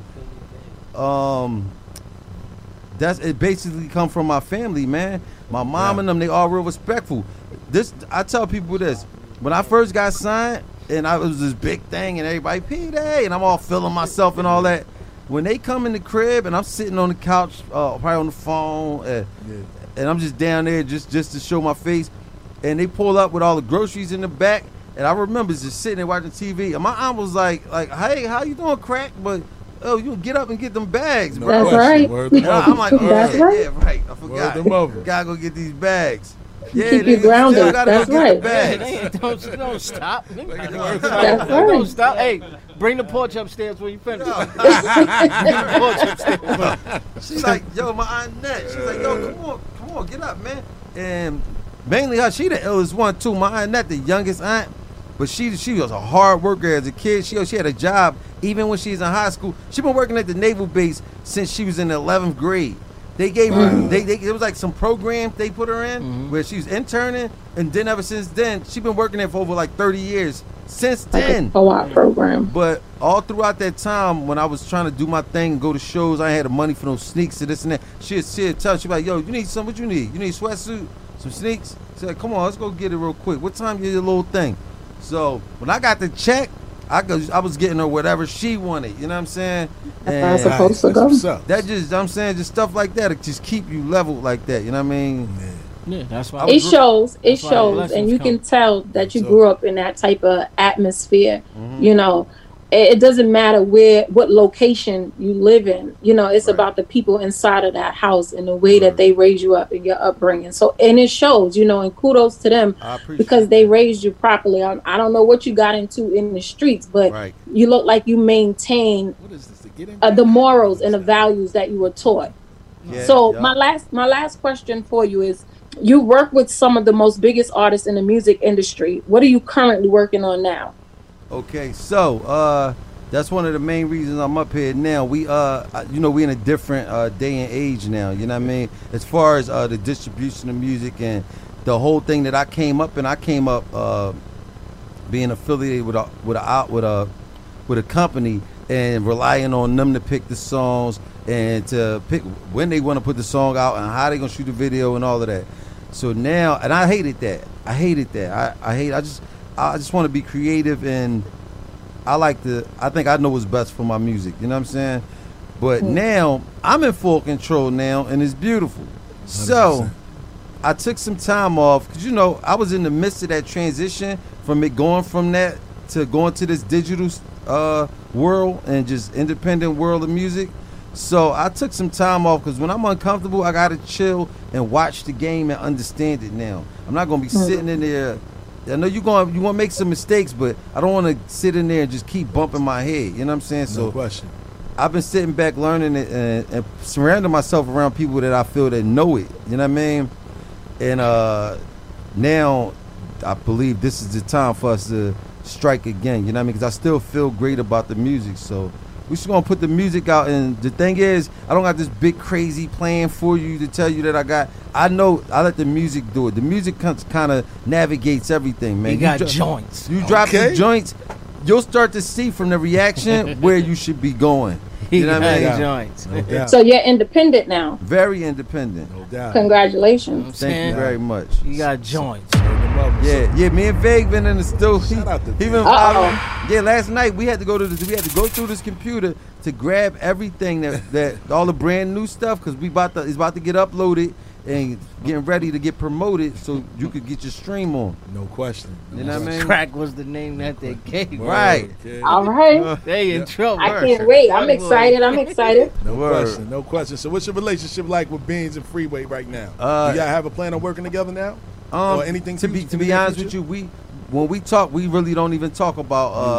Speaker 2: that's it. Basically, come from my family, man. My mom and them, they all real respectful. I tell people this: when I first got signed, and it was this big thing, and everybody P-Day, and I'm all feeling myself and all that. When they come in the crib, and I'm sitting on the couch, probably on the phone. And I'm just down there just to show my face. And they pull up with all the groceries in the back. And I remember just sitting there watching TV. And my aunt was like, hey, how you doing, crack? But, you get up and get them bags, bro.
Speaker 6: That's right.
Speaker 2: I'm like,
Speaker 6: That's right.
Speaker 2: Yeah, right. I forgot. Gotta go get these bags. Yeah,
Speaker 6: keep you grounded. That's right.
Speaker 3: Don't stop.
Speaker 6: That's right.
Speaker 3: Don't stop. Hey, bring the porch upstairs when you finish.
Speaker 2: She's like, yo, my aunt Nett. She's like, yo, come on, get up, man. And mainly her, she the illest one too. My aunt Nett, the youngest aunt, but she was a hard worker as a kid. She had a job even when she was in high school. She been working at the naval base since she was in the 11th grade. They gave her, it was like some program they put her in where she was interning, and then ever since then, she been working there for over like 30 years. Since then.
Speaker 6: A lot program.
Speaker 2: But all throughout that time, when I was trying to do my thing, go to shows, I had the money for those sneaks and this and that. She'd tell, she'd be like, yo, you need something? What you need? You need a sweatsuit? Some sneaks? She's like, come on, let's go get it real quick. What time is your little thing? So when I got the check, I was getting her whatever she wanted. You know what I'm saying?
Speaker 6: That's supposed to go.
Speaker 2: That just, I'm saying, just stuff like that. It just keep you leveled like that. You know what I mean?
Speaker 3: Yeah, that's why.
Speaker 6: It shows, and you can tell that you grew up in that type of atmosphere. You know, it doesn't matter what location you live in. You know, it's about the people inside of that house and the way that they raise you up in your upbringing. So, and it shows, you know, and kudos to them because they raised you properly. I don't know what you got into in the streets, but you look like you maintain the morals and the values that you were taught. So my last question for you is, you work with some of the most biggest artists in the music industry. What are you currently working on now?
Speaker 2: Okay, so that's one of the main reasons I'm up here now. We we in a different day and age now. You know what I mean? As far as the distribution of music and the whole thing that I came up being affiliated with a company and relying on them to pick the songs and to pick when they want to put the song out and how they gonna shoot the video and all of that. So now, and I hated that. I just want to be creative, and I think I know what's best for my music. You know what I'm saying? But now I'm in full control now, and it's beautiful. 100%. So I took some time off because I was in the midst of that transition from it going from that to going to this digital world and just independent world of music. So I took some time off because when I'm uncomfortable, I gotta chill and watch the game and understand it now. I'm not gonna be sitting in there. I know you want to make some mistakes, but I don't want to sit in there and just keep bumping my head. You know what I'm saying?
Speaker 1: No question.
Speaker 2: I've been sitting back learning it and surrounding myself around people that I feel that know it. You know what I mean? And now I believe this is the time for us to strike again. You know what I mean? Because I still feel great about the music. So we're just going to put the music out. And the thing is, I don't got this big crazy plan for you to tell you that I know I let the music do it. The music kind of navigates everything, man.
Speaker 3: You got joints.
Speaker 2: You drop the joints, you'll start to see from the reaction where you should be going. You know what I mean?
Speaker 3: Joints.
Speaker 1: No
Speaker 6: so you're independent now.
Speaker 2: Very independent.
Speaker 1: No doubt.
Speaker 6: Congratulations.
Speaker 2: Thank you very much.
Speaker 3: You got joints.
Speaker 2: Yeah. Me and Vague been in the studio.
Speaker 1: Shout out to Vague.
Speaker 2: Yeah, last night we had to go through this computer to grab everything that all the brand new stuff because it's about to get uploaded and getting ready to get promoted so you could get your stream on.
Speaker 1: No question.
Speaker 2: You know what I mean?
Speaker 3: Crack was the name that they gave.
Speaker 2: Right.
Speaker 1: Okay.
Speaker 6: All right.
Speaker 3: They in trouble.
Speaker 6: I can't wait. I'm excited.
Speaker 1: No question. So what's your relationship like with Beans and Freeway right now? Do y'all have a plan on working together now? Or anything
Speaker 2: to be honest with you, when we talk, we really don't even talk about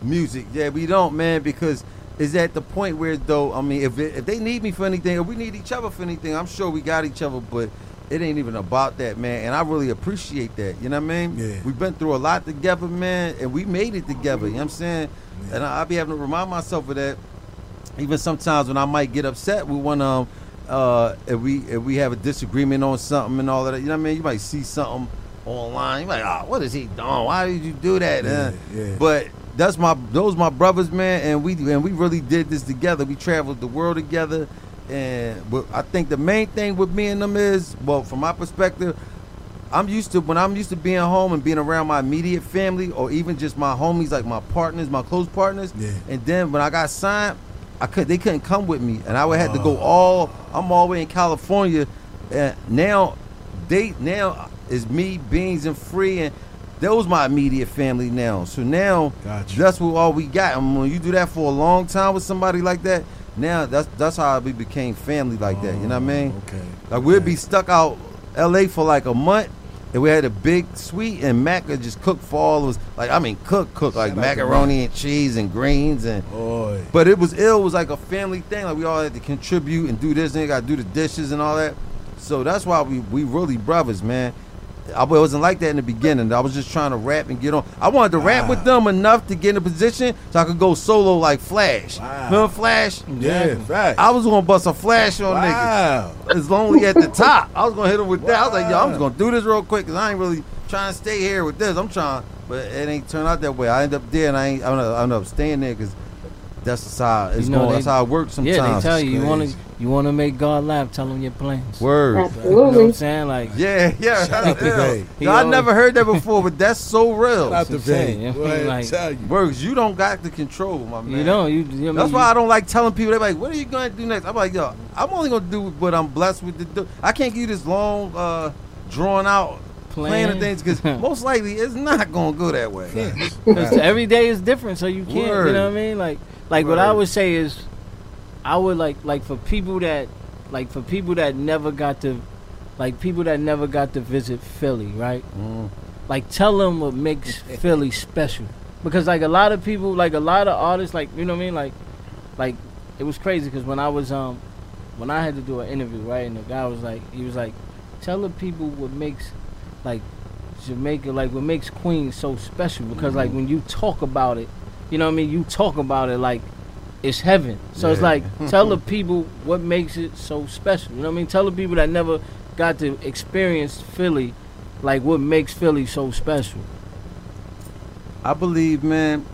Speaker 2: Music, yeah, we don't, man, because it's at the point where, though, I mean, if they need me for anything, or we need each other for anything, I'm sure we got each other, but it ain't even about that, man, and I really appreciate that, you know what I mean?
Speaker 1: Yeah.
Speaker 2: We've been through a lot together, man, and we made it together, you know what I'm saying?
Speaker 1: Yeah.
Speaker 2: And I be having to remind myself of that, even sometimes when I might get upset with one if we have a disagreement on something and all of that, you know what I mean? You might see something online, you might, what is he doing? Why did you do that?
Speaker 1: Yeah.
Speaker 2: But those my brothers, man, and we really did this together. We traveled the world together, but I think the main thing with me and them is, well, from my perspective, I'm used to being home and being around my immediate family, or even just my homies, like my partners, my close partners.
Speaker 1: Yeah.
Speaker 2: And then when I got signed, they couldn't come with me, and I would have to go I'm all the way in California, and now it's me, Beans, and Free, and those my immediate family now. So now that's what all we got. And when you do that for a long time with somebody like that, now that's how we became family like that. You know what I mean?
Speaker 1: Okay.
Speaker 2: Like we'd be stuck out LA for like a month, and we had a big suite, and Mac would just cook for all of us. Like, I mean, cook like macaroni and cheese and greens, and but it was like a family thing. Like we all had to contribute and do this, and they got to do the dishes and all that. So that's why we really brothers, man. I wasn't like that in the beginning. I was just trying to rap and get on. I wanted to rap with them enough to get in a position so I could go solo like Flash. Remember Flash?
Speaker 1: Yeah, Flash.
Speaker 2: I was gonna bust a Flash on niggas. It's lonely at the top. I was gonna hit him with that. I was like, yo, I'm just gonna do this real quick because I ain't really trying to stay here with this. I'm trying, but it ain't turned out that way. I end up there and I end up staying there because that's how it's going. That's how it works sometimes.
Speaker 3: Yeah, they tell you want to make God laugh. Tell him your plans.
Speaker 2: Word.
Speaker 6: Absolutely.
Speaker 3: You know what I'm saying? Like,
Speaker 2: I never heard that before, but that's so real.
Speaker 1: Shout out to Bay.
Speaker 3: Like,
Speaker 1: Tell you.
Speaker 2: Works. You don't got the control, my man.
Speaker 3: You don't.
Speaker 2: That's why I don't like telling people. They're like, "What are you gonna do next?" I'm like, "Yo, I'm only gonna do what I'm blessed with to do. I can't give you this long, drawn out plan of things because most likely it's not gonna go that way.
Speaker 3: Because every day is different, so you can't.
Speaker 2: Word.
Speaker 3: You know what I mean? Like what I would say is, I would like for people that never got to, like people that never got to visit Philly, right? Like tell them what makes Philly special, because like a lot of people, like a lot of artists, like you know what I mean, like it was crazy because when I was when I had to do an interview, right, and the guy was like, he was like, tell the people what makes like Jamaica, like what makes Queens so special, because like when you talk about it, you know what I mean, you talk about it like it's heaven. So it's like, tell the people what makes it so special. You know what I mean? Tell the people that never got to experience Philly, like what makes Philly so special.
Speaker 2: I believe, man,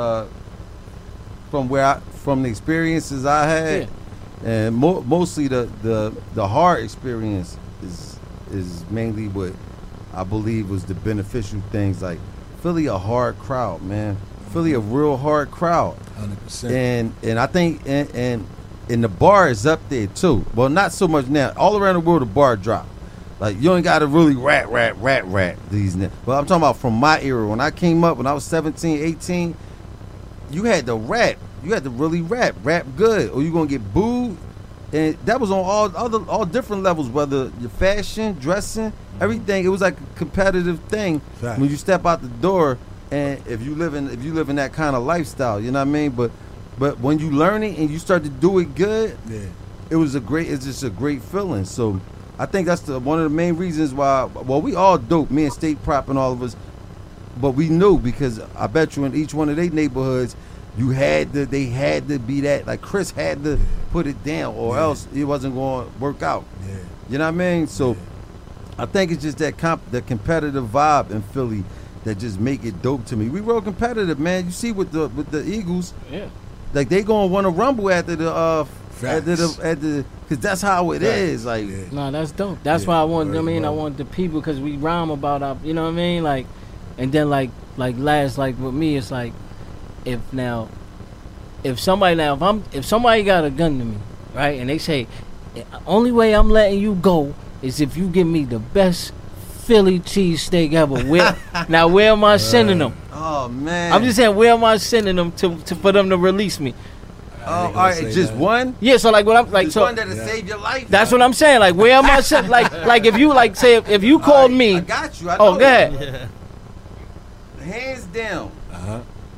Speaker 2: from the experiences I had, and mostly the hard experience is mainly what I believe was the beneficial things. Like Philly, a hard crowd, man. Philly, a real hard crowd.
Speaker 1: 100%.
Speaker 2: And I think and the bar is up there too. Well, not so much now. All around the world, the bar dropped. Like you ain't got to really rap these. But I'm talking about from my era when I came up when I was 17, 18. You had to rap. You had to really rap good, or you gonna get booed. And that was on all different levels, whether your fashion, dressing, everything. It was like a competitive thing when you step out the door. And if you live in that kind of lifestyle, you know what I mean. But when you learn it and you start to do it good, it's just a great feeling. So I think that's one of the main reasons why. Well, we all dope, me and State Prop and all of us. But we knew, because I bet you in each one of their neighborhoods, they had to be that. Like Chris had to put it down, or else it wasn't going to work out. Yeah. You know what I mean? So I think it's just that the competitive vibe in Philly that just make it dope to me. We real competitive, man. You see with the Eagles, like they gonna want to rumble after because that's how it is. Like,
Speaker 3: no, that's dope. That's why I want. I mean, I want the people, because we rhyme about our, you know what I mean, like, and then like last, like with me, it's like if somebody got a gun to me, right, and they say the only way I'm letting you go is if you give me the best Philly cheesesteak ever. Where am I sending them?
Speaker 2: Oh man,
Speaker 3: I'm just saying, where am I sending them to for them to release me?
Speaker 2: Oh, all right, just one.
Speaker 3: Yeah, so like what I'm like,
Speaker 2: one that'll save your life.
Speaker 3: That's what I'm saying. Like, where am I sending? Like if you like say if you called me,
Speaker 2: I got you.
Speaker 3: Go ahead.
Speaker 2: Hands down.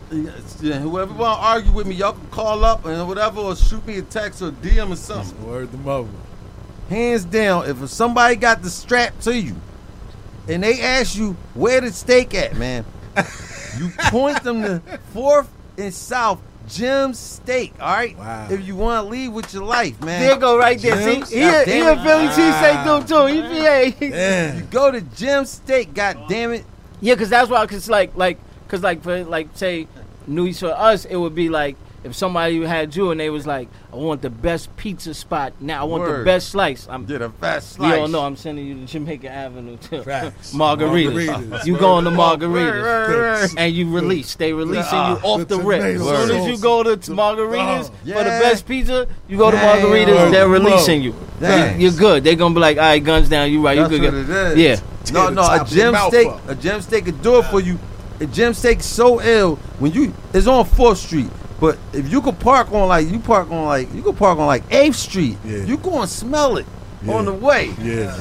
Speaker 2: Yeah, whoever want to argue with me, y'all can call up and whatever, or shoot me a text or DM or something.
Speaker 1: Word the mother.
Speaker 2: Hands down, if somebody got the strap to you and they ask you where the steak at, man, you point them to 4th and South Jim's Steak, all right?
Speaker 1: Wow.
Speaker 2: If you want to leave with your life, man.
Speaker 3: There go right there.
Speaker 2: Jim's,
Speaker 3: See, he a Philly cheesesteak dude too.
Speaker 2: You go to Jim's Steak, god damn it.
Speaker 3: Yeah, cause that's why. Cause for say for us, it would be like if somebody had you and they was like, I want the best pizza spot. Now I want the best slice.
Speaker 2: Did a best slice.
Speaker 3: You don't know. I'm sending you to Jamaica Avenue too.
Speaker 1: Facts.
Speaker 3: Margaritas. You going to Margaritas and you release. They releasing you off the rip. As soon as you go to Margaritas for the best pizza, you go to Margaritas. They're releasing you. You're good. They're gonna be like, all right, guns down. You right. You good.
Speaker 2: It is. Yeah. No. A Jim Steak could do it for you. A Jim Steak's so ill when it's on 4th Street. But if you could park on like 8th Street, you gonna smell it on the way.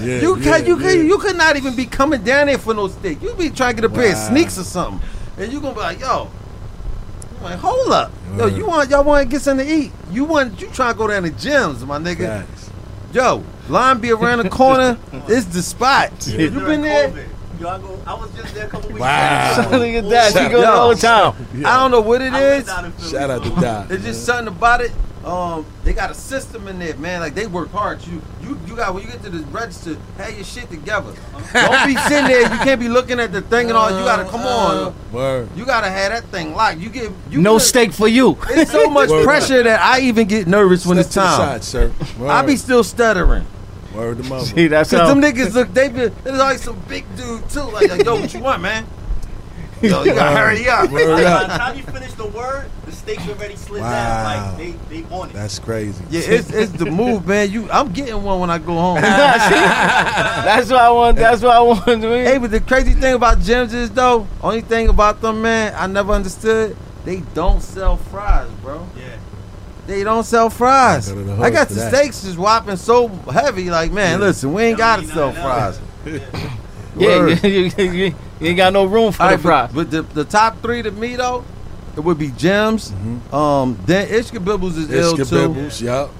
Speaker 2: You could not even be coming down there for no steak. You be trying to get a pair of sneaks or something, and you gonna be like, yo, I'm like, hold up, yo, y'all want to get something to eat? You trying to go down to Jim's, my nigga? Yo, line be around the corner. It's the spot. You been there?
Speaker 8: I was just there a couple weeks
Speaker 1: ago.
Speaker 3: Something like that. She goes all the time.
Speaker 2: I don't know what it is.
Speaker 1: Shout out to Doc.
Speaker 2: It's just something about it. They got a system in there, man. Like they work hard. You got when you get to the register, have your shit together. Don't be sitting there. You can't be looking at the thing and all. You gotta come on.
Speaker 1: Word.
Speaker 2: You gotta have that thing locked.
Speaker 3: No steak for you.
Speaker 2: It's so much pressure that I even get nervous when it's time.
Speaker 1: Sir.
Speaker 2: I be still stuttering.
Speaker 1: Word the mother.
Speaker 3: See, that's
Speaker 2: Cause them niggas look, there's always some big dude too. Like, yo, what you want, man? Yo, you gotta hurry up.
Speaker 8: By the time you finish the word, the steaks already slid down. Like they on it.
Speaker 1: That's crazy.
Speaker 2: Yeah, it's the move, man. I'm getting one when I go home.
Speaker 3: That's what I want. That's what I want to do.
Speaker 2: Hey, but the crazy thing about Jim's is though, only thing about them, man, I never understood. They don't sell fries, bro.
Speaker 8: Yeah.
Speaker 2: They don't sell fries. I got the steaks just whopping so heavy. Like, man, listen, we ain't gotta sell fries.
Speaker 3: Yeah, you ain't got no room for the fries.
Speaker 2: But the top 3 to me though, it would be Jim's. Then Ishkabibbles is ill too.
Speaker 1: Ishkabibbles, yup.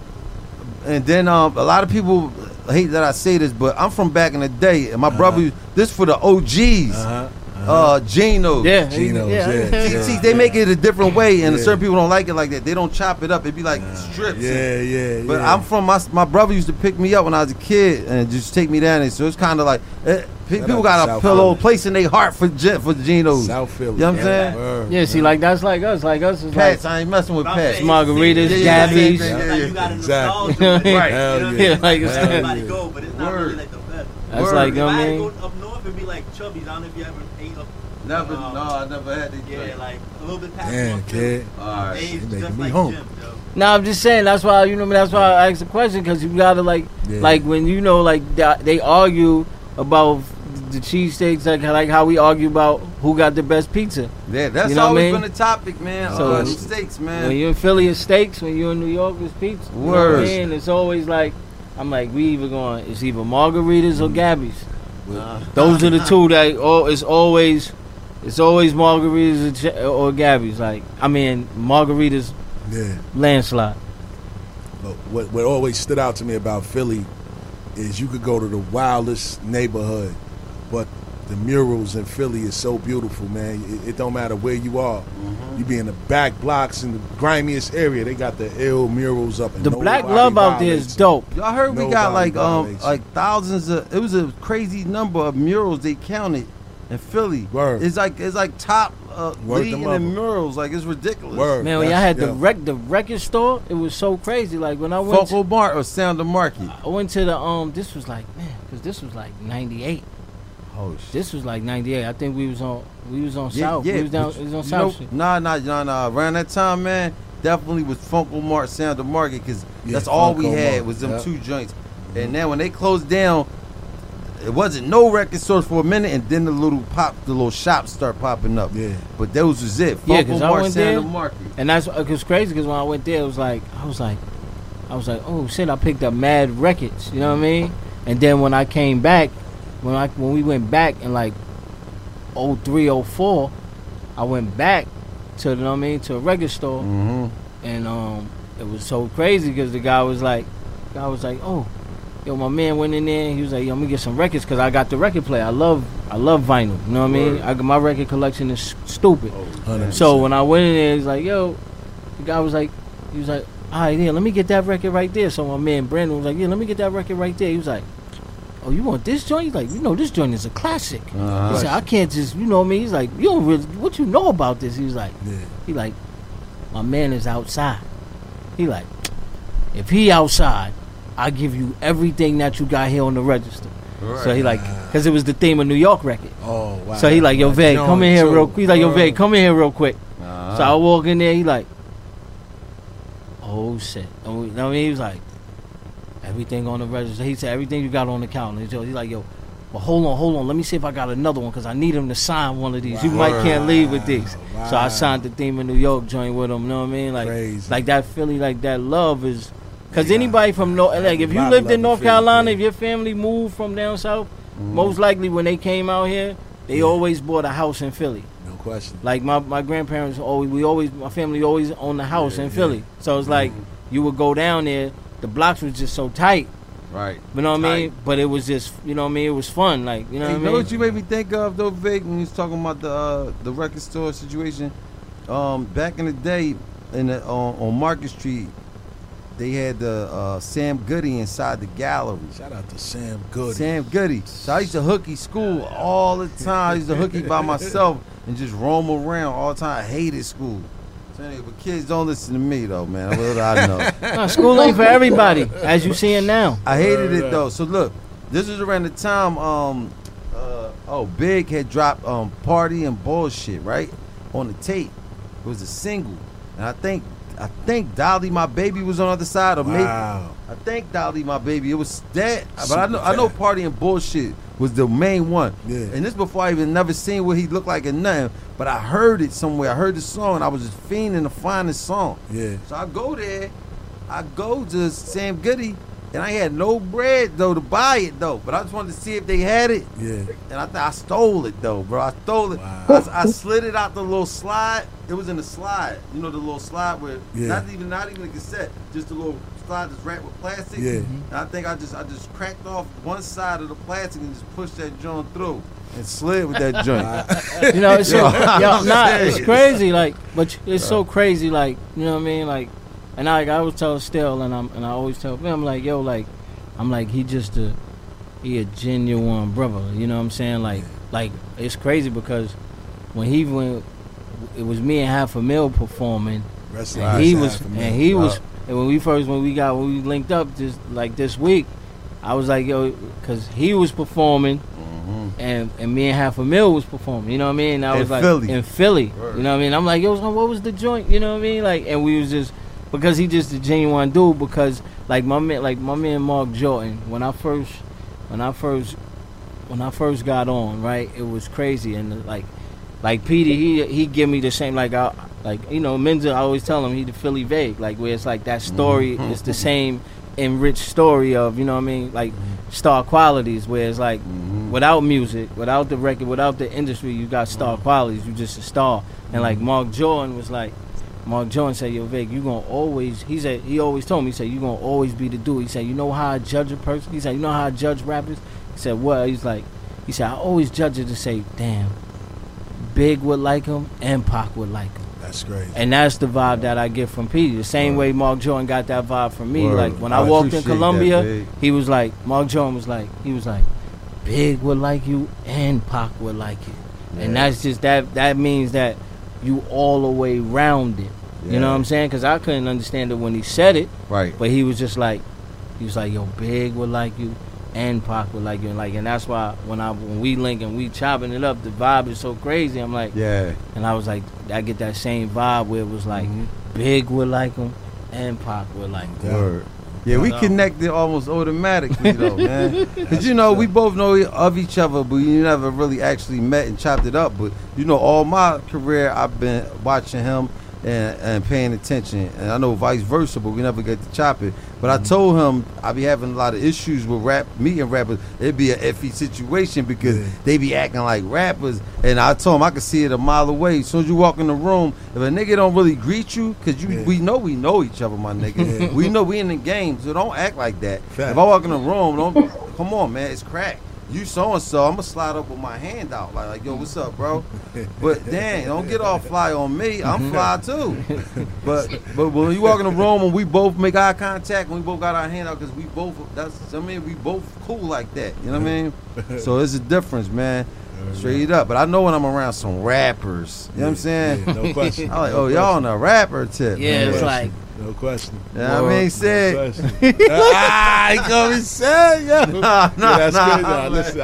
Speaker 2: And then a lot of people hate that I say this, but I'm from back in the day, and my brother. This for the OGs. Geno's.
Speaker 3: Yeah,
Speaker 1: Geno's.
Speaker 3: yeah.
Speaker 2: See, they make it a different way, and certain people don't like it like that. They don't chop it up. It'd be like strips. But I'm from my brother used to pick me up when I was a kid and just take me down there. So it's kind of like people got a pillow place in their heart for Geno's.
Speaker 1: South Philly.
Speaker 2: You know what I'm saying?
Speaker 3: Yeah, see, like that's like us. Like us is
Speaker 2: Pats. I ain't messing with Pats.
Speaker 3: Margaritas, Gabby's.
Speaker 8: You got a
Speaker 1: Exactly.
Speaker 8: nostalgia.
Speaker 2: Right.
Speaker 3: Yeah, like it's
Speaker 8: Everybody go, but it's not really like the best.
Speaker 3: That's like, you know what I
Speaker 8: If I
Speaker 3: mean?
Speaker 8: had to go up north, it'd be like Chubby's. I don't know if you ever ate up.
Speaker 2: Never. No, I never had these.
Speaker 8: Yeah, like a little bit past.
Speaker 1: Damn, kid.
Speaker 2: All right.
Speaker 8: Aged
Speaker 1: making
Speaker 8: just
Speaker 1: me
Speaker 8: like
Speaker 1: hungry.
Speaker 8: Jim, yo.
Speaker 3: No, I'm just saying. That's why that's why I asked the question, because you gotta like when they argue about the cheesesteaks, like how we argue about who got the best pizza.
Speaker 2: Yeah, that's always been the topic, man. So steaks, man.
Speaker 3: When you're in Philly, it's steaks. When you're in New York, it's pizza. You know what I mean? It's always like I'm like it's either Margaritas or Gabby's. Those are the two that it's always Margaritas or Gabby's. Like Margaritas.
Speaker 1: Yeah.
Speaker 3: Landslide.
Speaker 1: But what always stood out to me about Philly is you could go to the wildest neighborhood, but the murals in Philly is so beautiful, man. It don't matter where you are. You be in the back blocks in the grimiest area. They got the ill murals up. And
Speaker 3: the Black Love out there is dope.
Speaker 2: Y'all heard we got like thousands of. It was a crazy number of murals they counted in Philly.
Speaker 1: Word.
Speaker 2: It's like top leading in murals. Like it's ridiculous.
Speaker 1: Word.
Speaker 3: Man, when y'all had the record store, it was so crazy. Like when I went
Speaker 2: Funko Mart or Sound of Market.
Speaker 3: I went to the this was like because this was like 98.
Speaker 2: Oh shit.
Speaker 3: This was like 98. I think we was on South.
Speaker 2: Yeah.
Speaker 3: We was on South Street.
Speaker 2: Nah. Around that time, man, definitely was Funko Mart, Sound of Market, because that's all we had was them two joints. And then when they closed down, it wasn't no record stores for a minute, and then the little shops start popping up. Yeah. But those was it. Funko Mart, Sound of Market.
Speaker 3: And that's it's crazy because when I went there, I was like, oh shit, I picked up mad records. You know what I mean? And then when I came back. When we went back in like 03, 04, I went back to, you know what I mean, to a record store, and it was so crazy because the guy was like, oh, yo, my man went in there and he was like, yo, let me get some records because I got the record player. I love vinyl. You know what I mean? My record collection is stupid. So when I went in there, he's like, yo, the guy was like, all right, yeah, let me get that record right there. So my man Brandon was like, yeah, let me get that record right there. He was like, oh, you want this joint? He's like, you know, this joint is a classic. He said, I can't just, you know what I mean? He's like, you don't really, what you know about this? He was like, my man is outside. He like, if he outside, I give you everything that you got here on the register. Right. So he like, because it was the theme of New York record. Oh, wow. So he like, yo, Veg, come in here real quick. He's like, yo, Veg, come in here real quick. So I walk in there, he like, oh, shit. And you know what I mean? He was like, everything on the register. He said, everything you got on the counter. He's like, yo, well, hold on. Let me see if I got another one because I need him to sign one of these. Wow. You might can't leave with these. Wow. So I signed the theme of New York joint with him. You know what I mean? Like, crazy. Like that Philly, like that love is. Because anybody from like if you lived in North Carolina, if your family moved from down south, most likely when they came out here, they always bought a house in Philly.
Speaker 1: No question.
Speaker 3: Like my grandparents my family always owned a house in Philly. So it's like you would go down there, the blocks was just so tight.
Speaker 2: Right.
Speaker 3: You know what I mean? But it was just, you know what I mean? It was fun. Like, you know what I mean?
Speaker 2: You know what you made me think of, though, Vic, when you was talking about the record store situation? Back in the day, on Market Street, they had the Sam Goody inside the gallery.
Speaker 1: Shout out to Sam Goody.
Speaker 2: Sam Goody. So I used to hookie school all the time. I used to hookie by myself and just roam around all the time. I hated school. But kids don't listen to me though, man. What do I know?
Speaker 3: No, school ain't for everybody, as you seeing now.
Speaker 2: I hated it though. So look, this was around the time Big had dropped Party and Bullshit, right? On the tape. It was a single. And I think Dolly My Baby was on the other side, or maybe I think Dolly My Baby. It was that, but I know Party and Bullshit was the main one. Yeah. And this before I even never seen what he looked like in nothing, but I heard it somewhere. I heard the song and I was just fiending to find the song. Yeah. So I go there, I go to Sam Goody, and I had no bread though to buy it though, but I just wanted to see if they had it. Yeah. And I stole it though, bro. I stole it. Wow. I slid it out the little slide. It was in the slide. You know the little slide where not even a cassette, just a little slide that's wrapped with plastic. Yeah. And I think I just cracked off one side of the plastic and just pushed that joint through and slid with that joint.
Speaker 3: You know, it's it's crazy, like, but it's so crazy, like, you know what I mean, like. And I always tell Still, and I always tell him, I'm like, yo, like, I'm like, he a genuine brother, you know what I'm saying? Like it's crazy because when it was me and Half a Mil performing, and he was, and when we linked up this week, I was like, yo, because he was performing, and me and Half a Mil was performing, you know what I mean? And I was like, in Philly, you know what I mean? I'm like, yo, so what was the joint, you know what I mean? Like, and we was just. Because he just a genuine dude. Because like my man Mark Jordan, when I first got on, right, it was crazy. And like Petey, he give me the same Menza. I always tell him he the Philly Vague, like where it's like that story is the same enriched story of, you know what I mean, like star qualities. Where it's like without music, without the record, without the industry, you got star qualities. You just a star. And like Mark Jordan was like. Mark Jordan said, yo, Vic, you gonna always, he said, he always told me, he said, you gonna always be the dude. He said, you know how I judge a person? He said, you know how I judge rappers? He said, what? He said, I always judge it to say, damn, Big would like him and Pac would like him.
Speaker 1: That's great.
Speaker 3: And that's the vibe that I get from Petey. The same way Mark Jordan got that vibe from me. Like when I walked in Columbia, he was like, Mark Jordan was like, Big would like you and Pac would like you. Yeah. And that's just, that means that you all the way rounded. Yeah. You know what I'm saying? Because I couldn't understand it when he said it. Right. But he was like, yo, Big would like you and Pac would like you. And that's why when we link and we chopping it up, the vibe is so crazy. I'm like, yeah. And I was like, I get that same vibe where it was like, Big would like him and Pac would like him.
Speaker 2: Word. Yeah, we connected almost automatically though, man. Because we both know of each other, but you never really actually met and chopped it up. But all my career, I've been watching him and paying attention. And I know vice versa, but we never get to chop it. But I told him I be having a lot of issues with meeting rappers. It'd be an iffy situation because they be acting like rappers. And I told him I could see it a mile away. As soon as you walk in the room, if a nigga don't really greet you, because we know each other, my nigga. We know we in the game, so don't act like that. Fact. If I walk in the room, come on, man, it's crack. You so-and-so, I'm going to slide up with my hand out. Like, yo, what's up, bro? But, dang, don't get all fly on me. I'm fly, too. But when you walk in the room and we both make eye contact and we both got our hand out because we both cool like that. You know what I mean? So there's a difference, man. Straight up. But I know when I'm around some rappers. You know what I'm saying?
Speaker 1: Yeah, no question.
Speaker 2: I'm like, y'all on a rapper tip.
Speaker 3: Yeah,
Speaker 2: man.
Speaker 3: It's like.
Speaker 1: No question.
Speaker 2: Yeah, I mean, said.
Speaker 1: He gonna be sad, yeah. That's good. Nah, listen,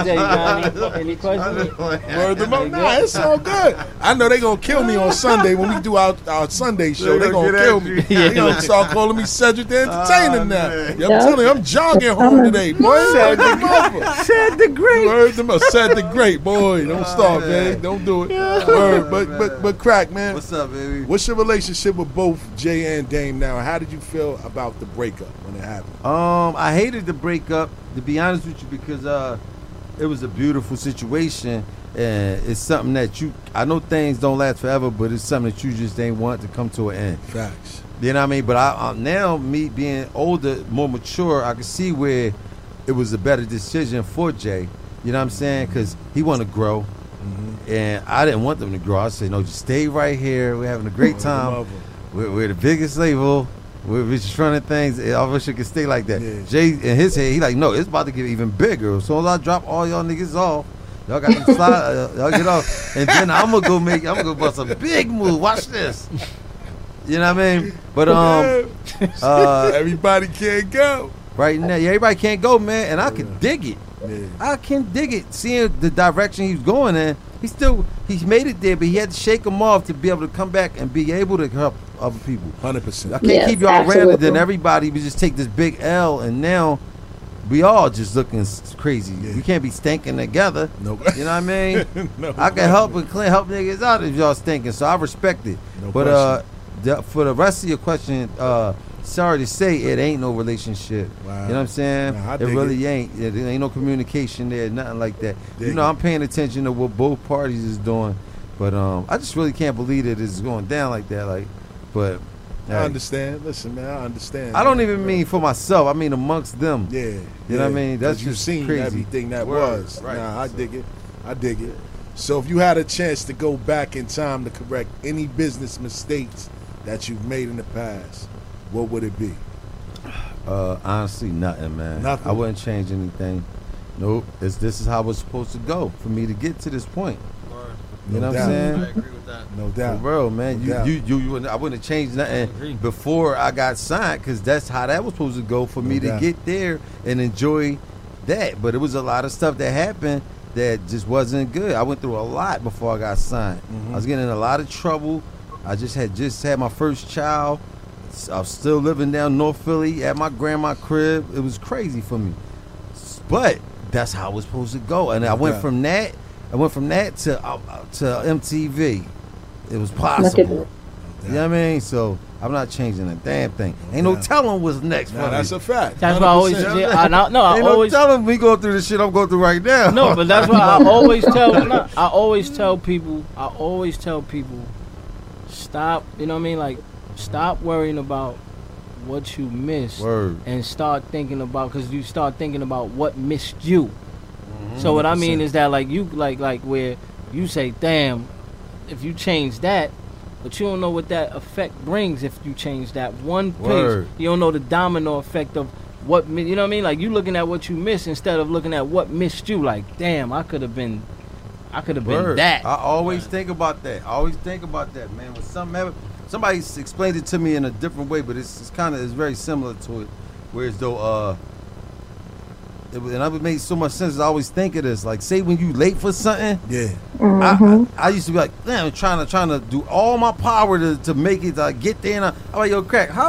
Speaker 3: any questions?
Speaker 1: Word them up. Nah, it's all good. I know they gonna kill me on Sunday when we do our Sunday show. They gonna kill me. They gonna start calling me Cedric the Entertainer now. Yeah, I'm telling you, I'm jogging home today, boy.
Speaker 3: Said the Great.
Speaker 1: Word them up. Said the Great, boy. Don't start, man. Don't do it. Word. But crack, man.
Speaker 2: What's up, baby?
Speaker 1: What's your relationship with both Jay and Dame now? How did you feel about the breakup when it happened?
Speaker 2: I hated the breakup, to be honest with you, because it was a beautiful situation, and it's something that I know things don't last forever, but it's something that you just ain't want to come to an end.
Speaker 1: Facts.
Speaker 2: You know what I mean? But now, me being older, more mature, I can see where it was a better decision for Jay. You know what I'm saying? Because he wanted to grow, and I didn't want them to grow. I said, no, just stay right here. We're having a great time. We're the biggest label. We're just running things. I wish it could stay like that. Yeah. Jay, in his head, he like, no, it's about to get even bigger. As soon as I drop all y'all niggas off, y'all got to slide, y'all get off, and then I'm gonna go bust a big move. Watch this. You know what I mean? But
Speaker 1: everybody can't go
Speaker 2: right now. Yeah, everybody can't go, man, and I can dig it. Yeah. I can dig it. Seeing the direction he was going in, he's made it there, but he had to shake him off to be able to come back and be able to help other people.
Speaker 1: 100%.
Speaker 2: I can't keep y'all around, then everybody would just take this big L, and now we all just looking crazy. Yeah. We can't be stinking together. Nope. You know what I mean? No, I can help niggas out if y'all stinking, so I respect it. No but for the rest of your question, sorry to say, it ain't no relationship. Wow. You know what I'm saying? Nah, it really ain't. There ain't no communication there, nothing like that. I'm paying attention to what both parties is doing, but I just really can't believe that it's going down like that. But
Speaker 1: I understand. Listen, man, I understand.
Speaker 2: I don't even mean for myself. I mean amongst them.
Speaker 1: Yeah.
Speaker 2: You know what I mean? That's
Speaker 1: you've
Speaker 2: just
Speaker 1: seen
Speaker 2: crazy.
Speaker 1: Everything that was. Right. Nah, I dig it. So if you had a chance to go back in time to correct any business mistakes that you've made in the past, what would it be?
Speaker 2: Honestly, nothing, man.
Speaker 1: Nothing.
Speaker 2: I wouldn't change anything. Nope. This is how it's supposed to go for me to get to this point. You know what I'm saying?
Speaker 5: I agree with that.
Speaker 1: No doubt.
Speaker 2: For real, man. I wouldn't have changed nothing before I got signed, because that's how that was supposed to go for me to get there and enjoy that. But it was a lot of stuff that happened that just wasn't good. I went through a lot before I got signed. I was getting in a lot of trouble. I just had my first child. I was still living down North Philly at my grandma's crib. It was crazy for me. But that's how it was supposed to go. And I went from that to MTV. It was possible. You know what I mean? So I'm not changing a damn thing. Ain't no telling what's next.
Speaker 1: Nah, that's a fact.
Speaker 3: That's why I always.
Speaker 2: Ain't no telling me going through the shit I'm going through right now.
Speaker 3: No, but that's why I always tell. I always tell people. Stop. You know what I mean? Like, stop worrying about what you missed and start thinking about, because you start thinking about what missed you. So what I mean is that, like, you like where you say, damn, if you change that, but you don't know what that effect brings if you change that one piece. You don't know the domino effect of what, you know what I mean? Like, you looking at what you missed instead of looking at what missed you. Like, damn, I could have been that.
Speaker 2: I always think about that. Man. When somebody explained it to me in a different way, but it's very similar to it. Whereas though, and it made so much sense. I always think of this. Like, say when you late for something. Yeah. I used to be like, damn, trying to do all my power to make it, get there. And I'm like, yo, crack, how about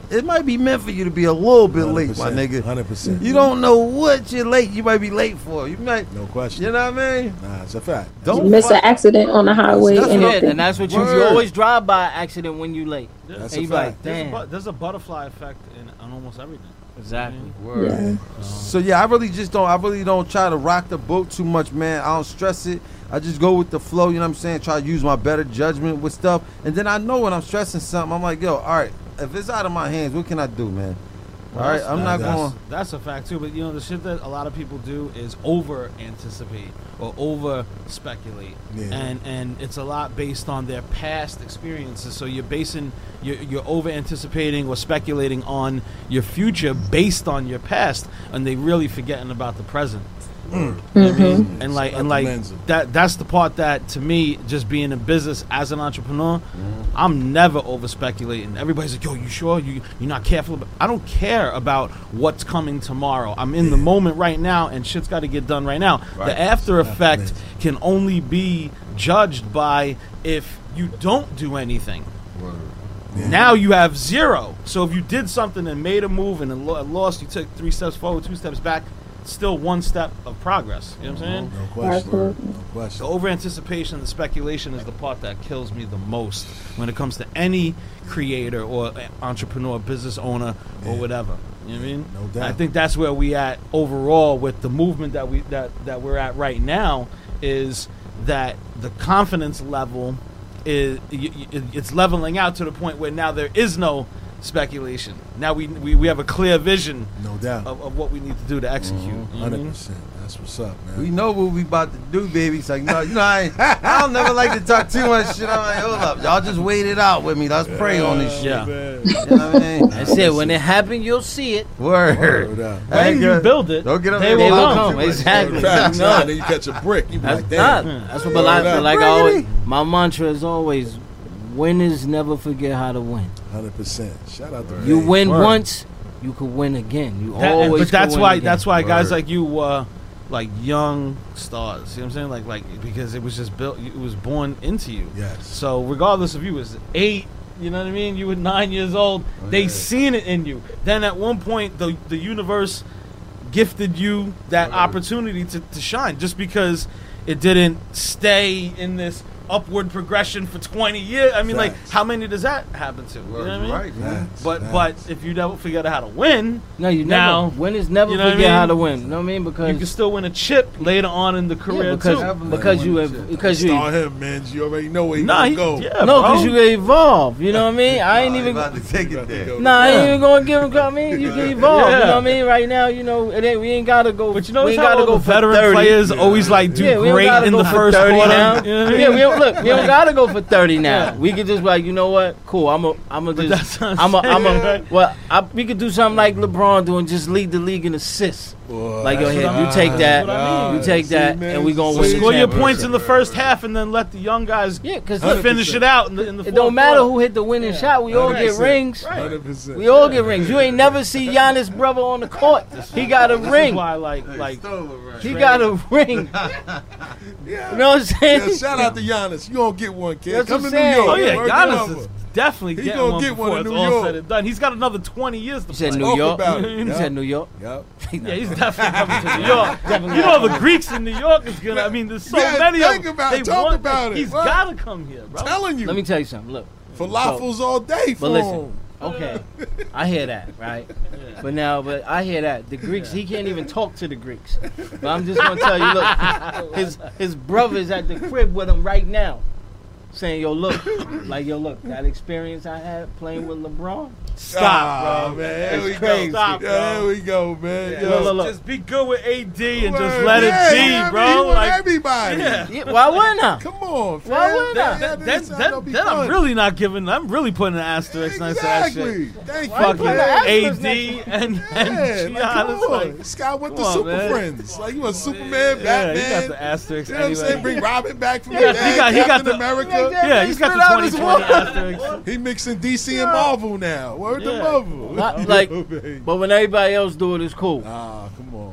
Speaker 2: it might be meant for you to be a little bit late, my nigga.
Speaker 1: 100%.
Speaker 2: You don't know what you're late. You might be late for. You might.
Speaker 1: No question.
Speaker 2: You know what I mean?
Speaker 1: Nah, it's a fact.
Speaker 6: Don't miss an accident on the highway.
Speaker 3: And that's what you always drive by accident when you late.
Speaker 5: Yeah.
Speaker 1: That's
Speaker 3: and
Speaker 1: a
Speaker 3: you
Speaker 1: fact.
Speaker 3: like,
Speaker 5: There's a butterfly effect on almost everything.
Speaker 3: Exactly.
Speaker 6: Yeah.
Speaker 2: So yeah, I really don't try to rock the boat too much, man. I don't stress it. I just go with the flow, you know what I'm saying? Try to use my better judgment with stuff. And then I know when I'm stressing something, I'm like, yo, all right, if it's out of my hands, what can I do, man? All right, I'm not going.
Speaker 5: That's a fact too. But you know, the shit that a lot of people do is over anticipate or over speculate, and it's a lot based on their past experiences. So you're over anticipating or speculating on your future based on your past, and they really forgetting about the present.
Speaker 6: Mm-hmm.
Speaker 5: And that's the part that, to me, just being in business as an entrepreneur, I'm never over speculating. Everybody's like, yo, you sure you're not careful? I don't care about what's coming tomorrow. I'm in the moment right now, and shit's got to get done right now.
Speaker 2: Right.
Speaker 5: The after effect can only be judged by if you don't do anything. Now you have zero. So if you did something and made a move and lost, you took 3 steps forward, 2 steps back, still 1 step of progress. You know what I'm saying?
Speaker 1: No question. No question.
Speaker 5: The over anticipation, the speculation is the part that kills me the most when it comes to any creator or entrepreneur, business owner, or whatever. You know what I mean?
Speaker 1: No doubt.
Speaker 5: I think that's where we at overall with the movement that we're at right now, is that the confidence level it's leveling out to the point where now there is no speculation. Now we have a clear vision,
Speaker 1: no doubt,
Speaker 5: of what we need to do to execute.
Speaker 1: 100%. That's what's up, man.
Speaker 2: We know what we about to do, baby. It's like, no, I don't never like to talk too much shit. I'm like, hold up, y'all just wait it out with me. Let's pray on this shit.
Speaker 5: Yeah.
Speaker 2: You know what I mean?
Speaker 3: That's it. When it happens, you'll see it.
Speaker 2: Word.
Speaker 5: When you build it,
Speaker 2: don't get up
Speaker 5: they
Speaker 2: there.
Speaker 5: will come.
Speaker 3: Exactly.
Speaker 1: Facts. Nah, then you catch a brick. You be like, damn.
Speaker 3: That's what. But like I always, my mantra is always, winners never forget how to win.
Speaker 1: 100%. Shout out to
Speaker 3: you win once, you could win again. You always.
Speaker 5: But that's
Speaker 3: win
Speaker 5: why.
Speaker 3: again.
Speaker 5: That's why guys like you, like young stars. You know what I'm saying? Like because it was just built. It was born into you.
Speaker 1: Yes.
Speaker 5: So regardless if you was 8, you know what I mean. You were 9 years old. They seen it in you. Then at one point, the universe gifted you that opportunity to shine. Just because it didn't stay in this upward progression for 20 years. I mean, like, how many does that happen to? You know what I mean?
Speaker 2: Right, man.
Speaker 5: But if you never figure out how to win,
Speaker 3: no, you
Speaker 5: now,
Speaker 3: never. Winners never
Speaker 5: you know
Speaker 3: forget
Speaker 5: what I mean?
Speaker 3: how to win. You know what I mean? Because
Speaker 5: you can still win a chip later on in the career
Speaker 3: because you
Speaker 1: Star him, man. You already know where he's
Speaker 5: nah,
Speaker 1: gonna go.
Speaker 5: Yeah,
Speaker 3: no, because you evolve. You know what I mean? I ain't even
Speaker 2: about to take it there.
Speaker 3: Nah, I ain't even gonna give him. I mean, you can evolve. You know what I mean? Right now, you know, we ain't gotta go.
Speaker 5: But you know,
Speaker 3: we ain't
Speaker 5: how
Speaker 3: gotta
Speaker 5: all
Speaker 3: go
Speaker 5: the veteran players always like do great in the first
Speaker 3: 30
Speaker 5: quarter.
Speaker 3: now.
Speaker 5: You know what I mean?
Speaker 3: Yeah, we don't gotta go for 30 now. We could just be like, you know what? Cool. We could do something like LeBron doing, just lead the league in assists.
Speaker 1: Boy,
Speaker 3: like, go ahead, you take that, and we gonna win.
Speaker 5: Score your points in the first half, and then let the young guys finish it out in the fourth
Speaker 3: It don't matter
Speaker 5: quarter.
Speaker 3: who hit the winning shot. We all get rings.
Speaker 1: 100%.
Speaker 3: We all get rings. You ain't never see Giannis' brother on the court. He got a ring.
Speaker 5: Why,
Speaker 3: He got a ring. You know what I'm saying?
Speaker 1: Yeah, shout out to Giannis. You gonna get one, kid.
Speaker 3: That's
Speaker 1: Come
Speaker 3: what
Speaker 1: to
Speaker 3: I'm
Speaker 1: New
Speaker 3: saying.
Speaker 1: York.
Speaker 5: Oh yeah,
Speaker 1: Word
Speaker 5: Giannis
Speaker 1: number.
Speaker 5: is definitely
Speaker 1: He
Speaker 5: getting
Speaker 1: gonna
Speaker 5: one
Speaker 1: get
Speaker 5: before
Speaker 1: one in
Speaker 5: it's
Speaker 1: New
Speaker 5: all
Speaker 1: York.
Speaker 5: said and done. He's got another 20 years to
Speaker 3: You said
Speaker 5: play.
Speaker 3: New York.
Speaker 1: about it.
Speaker 3: You
Speaker 1: Yep.
Speaker 3: said New York.
Speaker 1: Yep.
Speaker 5: Yeah, he's definitely coming to New York. You know the Greeks in New York is gonna. I mean, there's so
Speaker 1: Yeah,
Speaker 5: many of
Speaker 1: think
Speaker 5: them.
Speaker 1: about it. Talk about it.
Speaker 5: He's
Speaker 1: What?
Speaker 5: gotta come here, bro.
Speaker 1: Telling you.
Speaker 3: Let me tell you something. Look.
Speaker 1: Falafels all day for
Speaker 3: But listen,
Speaker 1: him.
Speaker 3: okay, I hear that, right? But I hear that the Greeks, he can't even talk to the Greeks. But I'm just gonna tell you, look, his brother's at the crib with him right now, saying, "Yo, look, that experience I had playing with LeBron."
Speaker 5: Stop, bro.
Speaker 1: Man. Here we
Speaker 3: crazy.
Speaker 1: go.
Speaker 5: Stop,
Speaker 1: Yeah,
Speaker 5: bro.
Speaker 1: here we go, man.
Speaker 3: Yeah.
Speaker 1: Yo.
Speaker 3: Look.
Speaker 5: Just be good with AD and just
Speaker 1: Word.
Speaker 5: let
Speaker 1: Yeah,
Speaker 5: it be,
Speaker 1: yeah,
Speaker 5: bro.
Speaker 1: I mean, he want
Speaker 5: Like,
Speaker 1: everybody.
Speaker 5: yeah.
Speaker 3: Yeah, why wouldn't I?
Speaker 1: Come on, fam.
Speaker 3: Why wouldn't I?
Speaker 5: Then I'm really not giving. I'm really putting an asterisk next to that shit.
Speaker 1: Exactly. Thank
Speaker 3: Why
Speaker 5: Fucking
Speaker 3: put an asterisk
Speaker 5: AD and
Speaker 1: Yeah, like, come
Speaker 5: Giannis.
Speaker 1: on.
Speaker 5: Like,
Speaker 1: This guy went to
Speaker 5: come on,
Speaker 1: Super
Speaker 5: man.
Speaker 1: Friends. Like, you want Superman,
Speaker 5: yeah,
Speaker 1: Batman.
Speaker 5: he got the asterisk
Speaker 1: You know what I'm
Speaker 5: anyway.
Speaker 1: saying? Bring Robin back from
Speaker 5: He
Speaker 1: the
Speaker 5: got-
Speaker 1: dead.
Speaker 5: he got
Speaker 1: Captain
Speaker 5: the-
Speaker 1: America.
Speaker 5: Yeah, he's got the 2020 asterisk.
Speaker 1: He mixing DC and Marvel now. Word to
Speaker 5: Yeah.
Speaker 1: Marvel.
Speaker 3: Like, but when everybody else do it, it's cool.
Speaker 1: Ah, come on, man.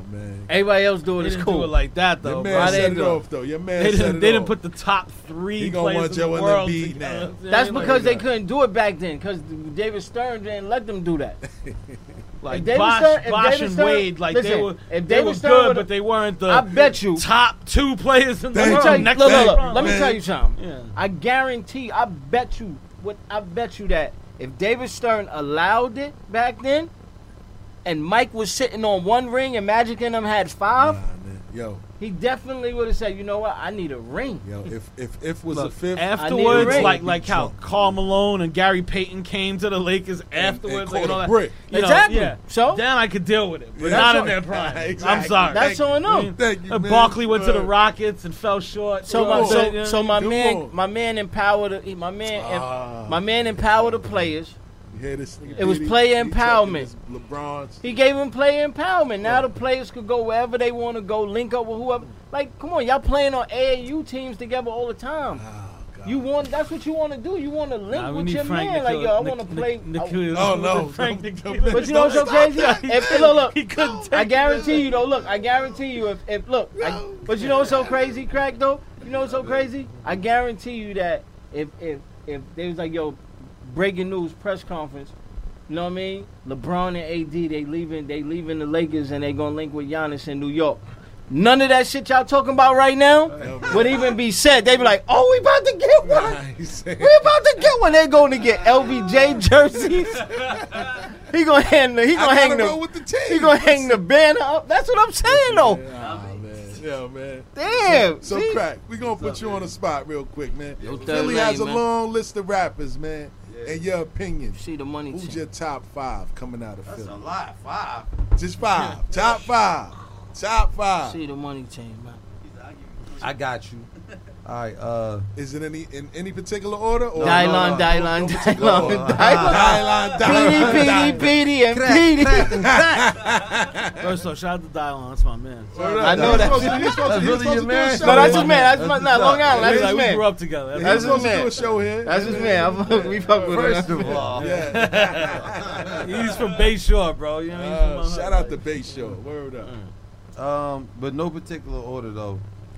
Speaker 3: Everybody else do it.
Speaker 5: They
Speaker 3: It's
Speaker 5: didn't
Speaker 3: cool.
Speaker 5: do it like that though.
Speaker 1: Your
Speaker 5: bro.
Speaker 1: man
Speaker 3: Why
Speaker 1: set
Speaker 3: they
Speaker 1: it
Speaker 3: do
Speaker 1: off though. Your man
Speaker 5: They
Speaker 1: set
Speaker 5: didn't.
Speaker 1: it
Speaker 5: They didn't
Speaker 1: off.
Speaker 5: put the top 3
Speaker 1: He gonna
Speaker 5: players
Speaker 1: want
Speaker 5: in
Speaker 1: Joe
Speaker 5: the
Speaker 1: and
Speaker 5: world.
Speaker 1: Embiid now.
Speaker 3: That's because they
Speaker 1: that.
Speaker 3: couldn't do it back then. Because David Stern didn't let them do that.
Speaker 5: Like
Speaker 3: If David
Speaker 5: Bosh,
Speaker 3: Stern- if
Speaker 5: Bosh
Speaker 3: David
Speaker 5: and
Speaker 3: Stern-
Speaker 5: Wade, like
Speaker 3: listen,
Speaker 5: they were,
Speaker 3: if
Speaker 5: they
Speaker 3: David
Speaker 5: were
Speaker 3: Stern
Speaker 5: good,
Speaker 3: would've-
Speaker 5: but they weren't the
Speaker 3: I bet you.
Speaker 5: top 2 players in the
Speaker 3: Let me
Speaker 5: world.
Speaker 3: tell you.
Speaker 5: next
Speaker 3: Look,
Speaker 5: to
Speaker 3: look,
Speaker 5: LeBron.
Speaker 3: let me
Speaker 1: man.
Speaker 3: tell you something.
Speaker 5: Yeah.
Speaker 3: I guarantee. I bet you that if David Stern allowed it back then, and Mike was sitting on 1 ring and Magic and them had 5,
Speaker 1: Nah, man. Yo,
Speaker 3: he definitely would have said, "You know what? I need a ring."
Speaker 1: yo, if was
Speaker 5: Look,
Speaker 1: a fifth,
Speaker 5: afterwards,
Speaker 3: ring.
Speaker 5: like how Karl Malone and Gary Payton came to the Lakers afterwards,
Speaker 1: caught
Speaker 5: like, and all
Speaker 1: a
Speaker 5: that.
Speaker 1: brick.
Speaker 5: You know,
Speaker 3: Exactly.
Speaker 5: yeah.
Speaker 3: So?
Speaker 5: then I could deal with it, but
Speaker 1: Yeah.
Speaker 5: not
Speaker 3: That's
Speaker 5: in their prime.
Speaker 1: Exactly.
Speaker 5: I'm sorry.
Speaker 3: That's on them.
Speaker 1: Thank you, man.
Speaker 5: Barkley went to the
Speaker 1: Word.
Speaker 5: Rockets and fell short.
Speaker 3: So
Speaker 5: You know
Speaker 3: my
Speaker 5: what I'm saying?
Speaker 3: so my
Speaker 1: Come
Speaker 3: man
Speaker 1: on.
Speaker 3: my man empowered my man empowered the players.
Speaker 1: You hear this nigga
Speaker 3: It was
Speaker 1: Petey?
Speaker 3: player
Speaker 1: He
Speaker 3: empowerment.
Speaker 1: talking this LeBron's.
Speaker 3: He gave them player empowerment. Now the players could go wherever they want to go, link up with whoever. Like, come on, y'all playing on AAU teams together all the time.
Speaker 1: Oh, God.
Speaker 3: You want that's what you want to do. You want to link
Speaker 5: Nah, we
Speaker 3: with
Speaker 5: need
Speaker 3: your
Speaker 5: Frank
Speaker 3: man. Like, yo, I want to play.
Speaker 1: Oh, no.
Speaker 5: Frank
Speaker 1: Don't-
Speaker 5: Nicola.
Speaker 3: But you know what's so crazy? Look,
Speaker 5: He couldn't take
Speaker 3: I guarantee you though. Look, I guarantee you if look. But you know what's so crazy, Crack though? You know what's so crazy? I guarantee you that if they was like, yo, breaking news press conference. You know what I mean? LeBron and AD, they leaving the Lakers and they gonna link with Giannis in New York. None of that shit y'all talking about right now would even be said. They be like, oh, we about to get one. We about to get one. They're going to get LBJ jerseys. He gonna hang the banner up. That's what I'm saying though.
Speaker 1: Yeah, man.
Speaker 3: Damn.
Speaker 1: So
Speaker 3: see?
Speaker 1: Crack, we gonna put you on the spot real quick, man.
Speaker 3: Yo,
Speaker 1: Philly
Speaker 3: third
Speaker 1: has a
Speaker 3: lane, man.
Speaker 1: long list of rappers, man. In your opinion,
Speaker 3: See the money.
Speaker 1: who's
Speaker 3: team.
Speaker 1: your top 5 coming out of
Speaker 8: That's a
Speaker 1: Philly?
Speaker 8: lot. 5.
Speaker 1: Just 5. Top 5. Top 5.
Speaker 3: See the money team, man.
Speaker 2: I got you. All right.
Speaker 1: Is it in any particular order? Or
Speaker 3: Dylon,
Speaker 1: no particular order. Dylon,
Speaker 3: Petey, and Petey.
Speaker 5: First off, shout out to Dylon. That's my man.
Speaker 3: I know that.
Speaker 2: That's really your man?
Speaker 3: No, that's his man. That's my Long Island. That's his
Speaker 5: We grew
Speaker 3: man.
Speaker 5: up together.
Speaker 1: He's
Speaker 3: That's his
Speaker 1: supposed to
Speaker 3: man.
Speaker 1: do a show here.
Speaker 3: That's his man. We fuck with
Speaker 2: First
Speaker 3: him.
Speaker 2: of all,
Speaker 1: Yeah.
Speaker 5: He's from Bay Shore, bro. You know what I mean?
Speaker 1: Shout out to Bay Show. Word up.
Speaker 2: but no particular order though.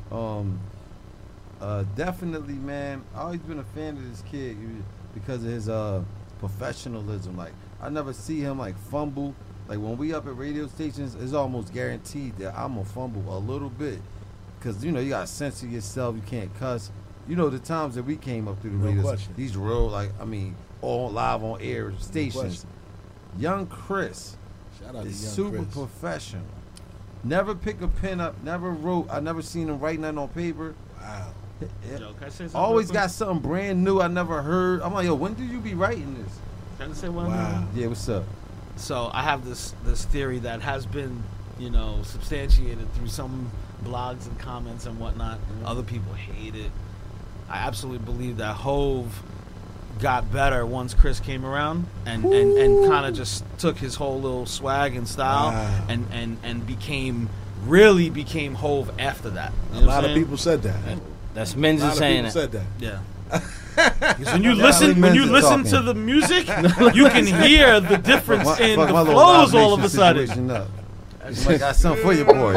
Speaker 2: Definitely, man. I always been a fan of this kid because of his professionalism. Like, I never see him like fumble. Like when we up at radio stations, it's almost guaranteed that I'm gonna fumble a little bit, cause you know you gotta censor yourself. You can't cuss. You know the times that we came up through the
Speaker 1: No
Speaker 2: radio,
Speaker 1: question.
Speaker 2: these real all live on air stations.
Speaker 1: question.
Speaker 2: Young Chris
Speaker 1: Shout out to
Speaker 2: is
Speaker 1: Young
Speaker 2: super
Speaker 1: Chris.
Speaker 2: professional. Never pick a pen up. Never wrote. I never seen him write nothing on paper.
Speaker 1: Wow.
Speaker 5: Yo, can I say something
Speaker 2: Always
Speaker 5: real quick?
Speaker 2: got something brand new I never heard. I'm like, yo, when did you be writing this?
Speaker 5: Can I say one?
Speaker 1: Wow.
Speaker 2: Yeah, what's up?
Speaker 5: So I have this theory that has been, substantiated through some blogs and comments and whatnot. Other people hate it. I absolutely believe that Hove got better once Chris came around and kind of just took his whole little swag and style
Speaker 1: Wow.
Speaker 5: and became Hove after that. You
Speaker 1: A
Speaker 5: know what
Speaker 1: lot
Speaker 5: I'm
Speaker 1: of
Speaker 5: saying?
Speaker 1: people said that.
Speaker 3: That's
Speaker 1: A
Speaker 3: Men's
Speaker 1: lot of
Speaker 3: saying
Speaker 1: people
Speaker 3: that.
Speaker 1: said that.
Speaker 5: Yeah. Because when you listen
Speaker 2: Men's talking.
Speaker 5: to the music, you can hear the difference in the
Speaker 2: Fuck my little
Speaker 5: flows
Speaker 2: Live
Speaker 5: all of a
Speaker 2: Nation
Speaker 5: sudden.
Speaker 2: situation up. I got something for you, boy.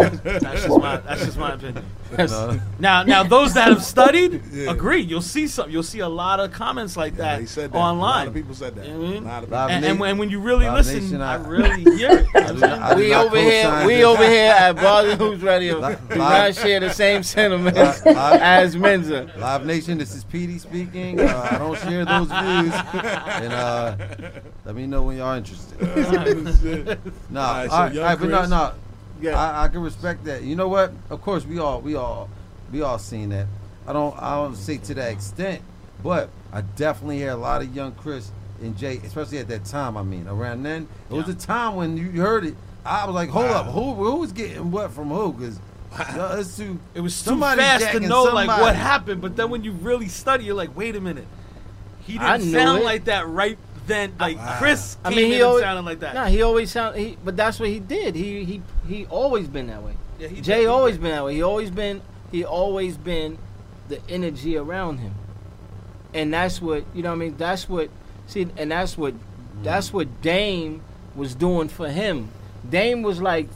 Speaker 5: That's just my opinion.
Speaker 2: No.
Speaker 5: Now those that have studied
Speaker 1: Yeah.
Speaker 5: agree. You'll see a lot of comments like
Speaker 1: Yeah,
Speaker 5: that,
Speaker 1: they said that.
Speaker 5: online.
Speaker 1: A lot of people said that.
Speaker 5: You know what I mean?
Speaker 1: A lot of
Speaker 2: Live
Speaker 1: people.
Speaker 5: And
Speaker 2: Nation-
Speaker 5: when you really
Speaker 2: Live
Speaker 5: listen,
Speaker 2: Nation,
Speaker 5: I
Speaker 2: I-
Speaker 5: really hear it. You know what I'm saying?
Speaker 2: I do
Speaker 3: We
Speaker 2: not
Speaker 3: over here
Speaker 2: co-sign this.
Speaker 3: at Boston Hoops Radio.
Speaker 2: Live-
Speaker 3: Do not share the same sentiments
Speaker 2: Live-
Speaker 3: as Menza.
Speaker 2: Live Nation, this is Petey speaking. I don't share those views. And let me know when y'all interested. Nah,
Speaker 1: All right, so
Speaker 2: all right,
Speaker 1: Young
Speaker 2: but no,
Speaker 1: Chris.
Speaker 2: no. I can respect that. You know what? Of course, we all seen that. I don't say to that extent, but I definitely hear a lot of Young Chris and Jay, especially at that time. I mean, around then, it was a time when you heard it. I was like, hold up, who's getting what from who? Because it's too.
Speaker 5: It was too
Speaker 2: somebody
Speaker 5: fast to
Speaker 2: jacking
Speaker 5: know like
Speaker 2: somebody.
Speaker 5: what happened, but then when you really study, you're like, wait a minute, he
Speaker 3: I
Speaker 5: didn't
Speaker 3: knew
Speaker 5: sound
Speaker 3: it.
Speaker 5: like that right then. Like Chris
Speaker 3: I
Speaker 5: came
Speaker 3: mean,
Speaker 5: in
Speaker 3: he
Speaker 5: and
Speaker 3: always
Speaker 5: sounded like that.
Speaker 3: Nah, he always sound. But that's what he did. He always been that way.
Speaker 5: Yeah, he
Speaker 3: Jay
Speaker 5: did.
Speaker 3: always been that way. He always been the energy around him, and that's what you know. What I mean, that's what that's what Dame was doing for him. Dame was like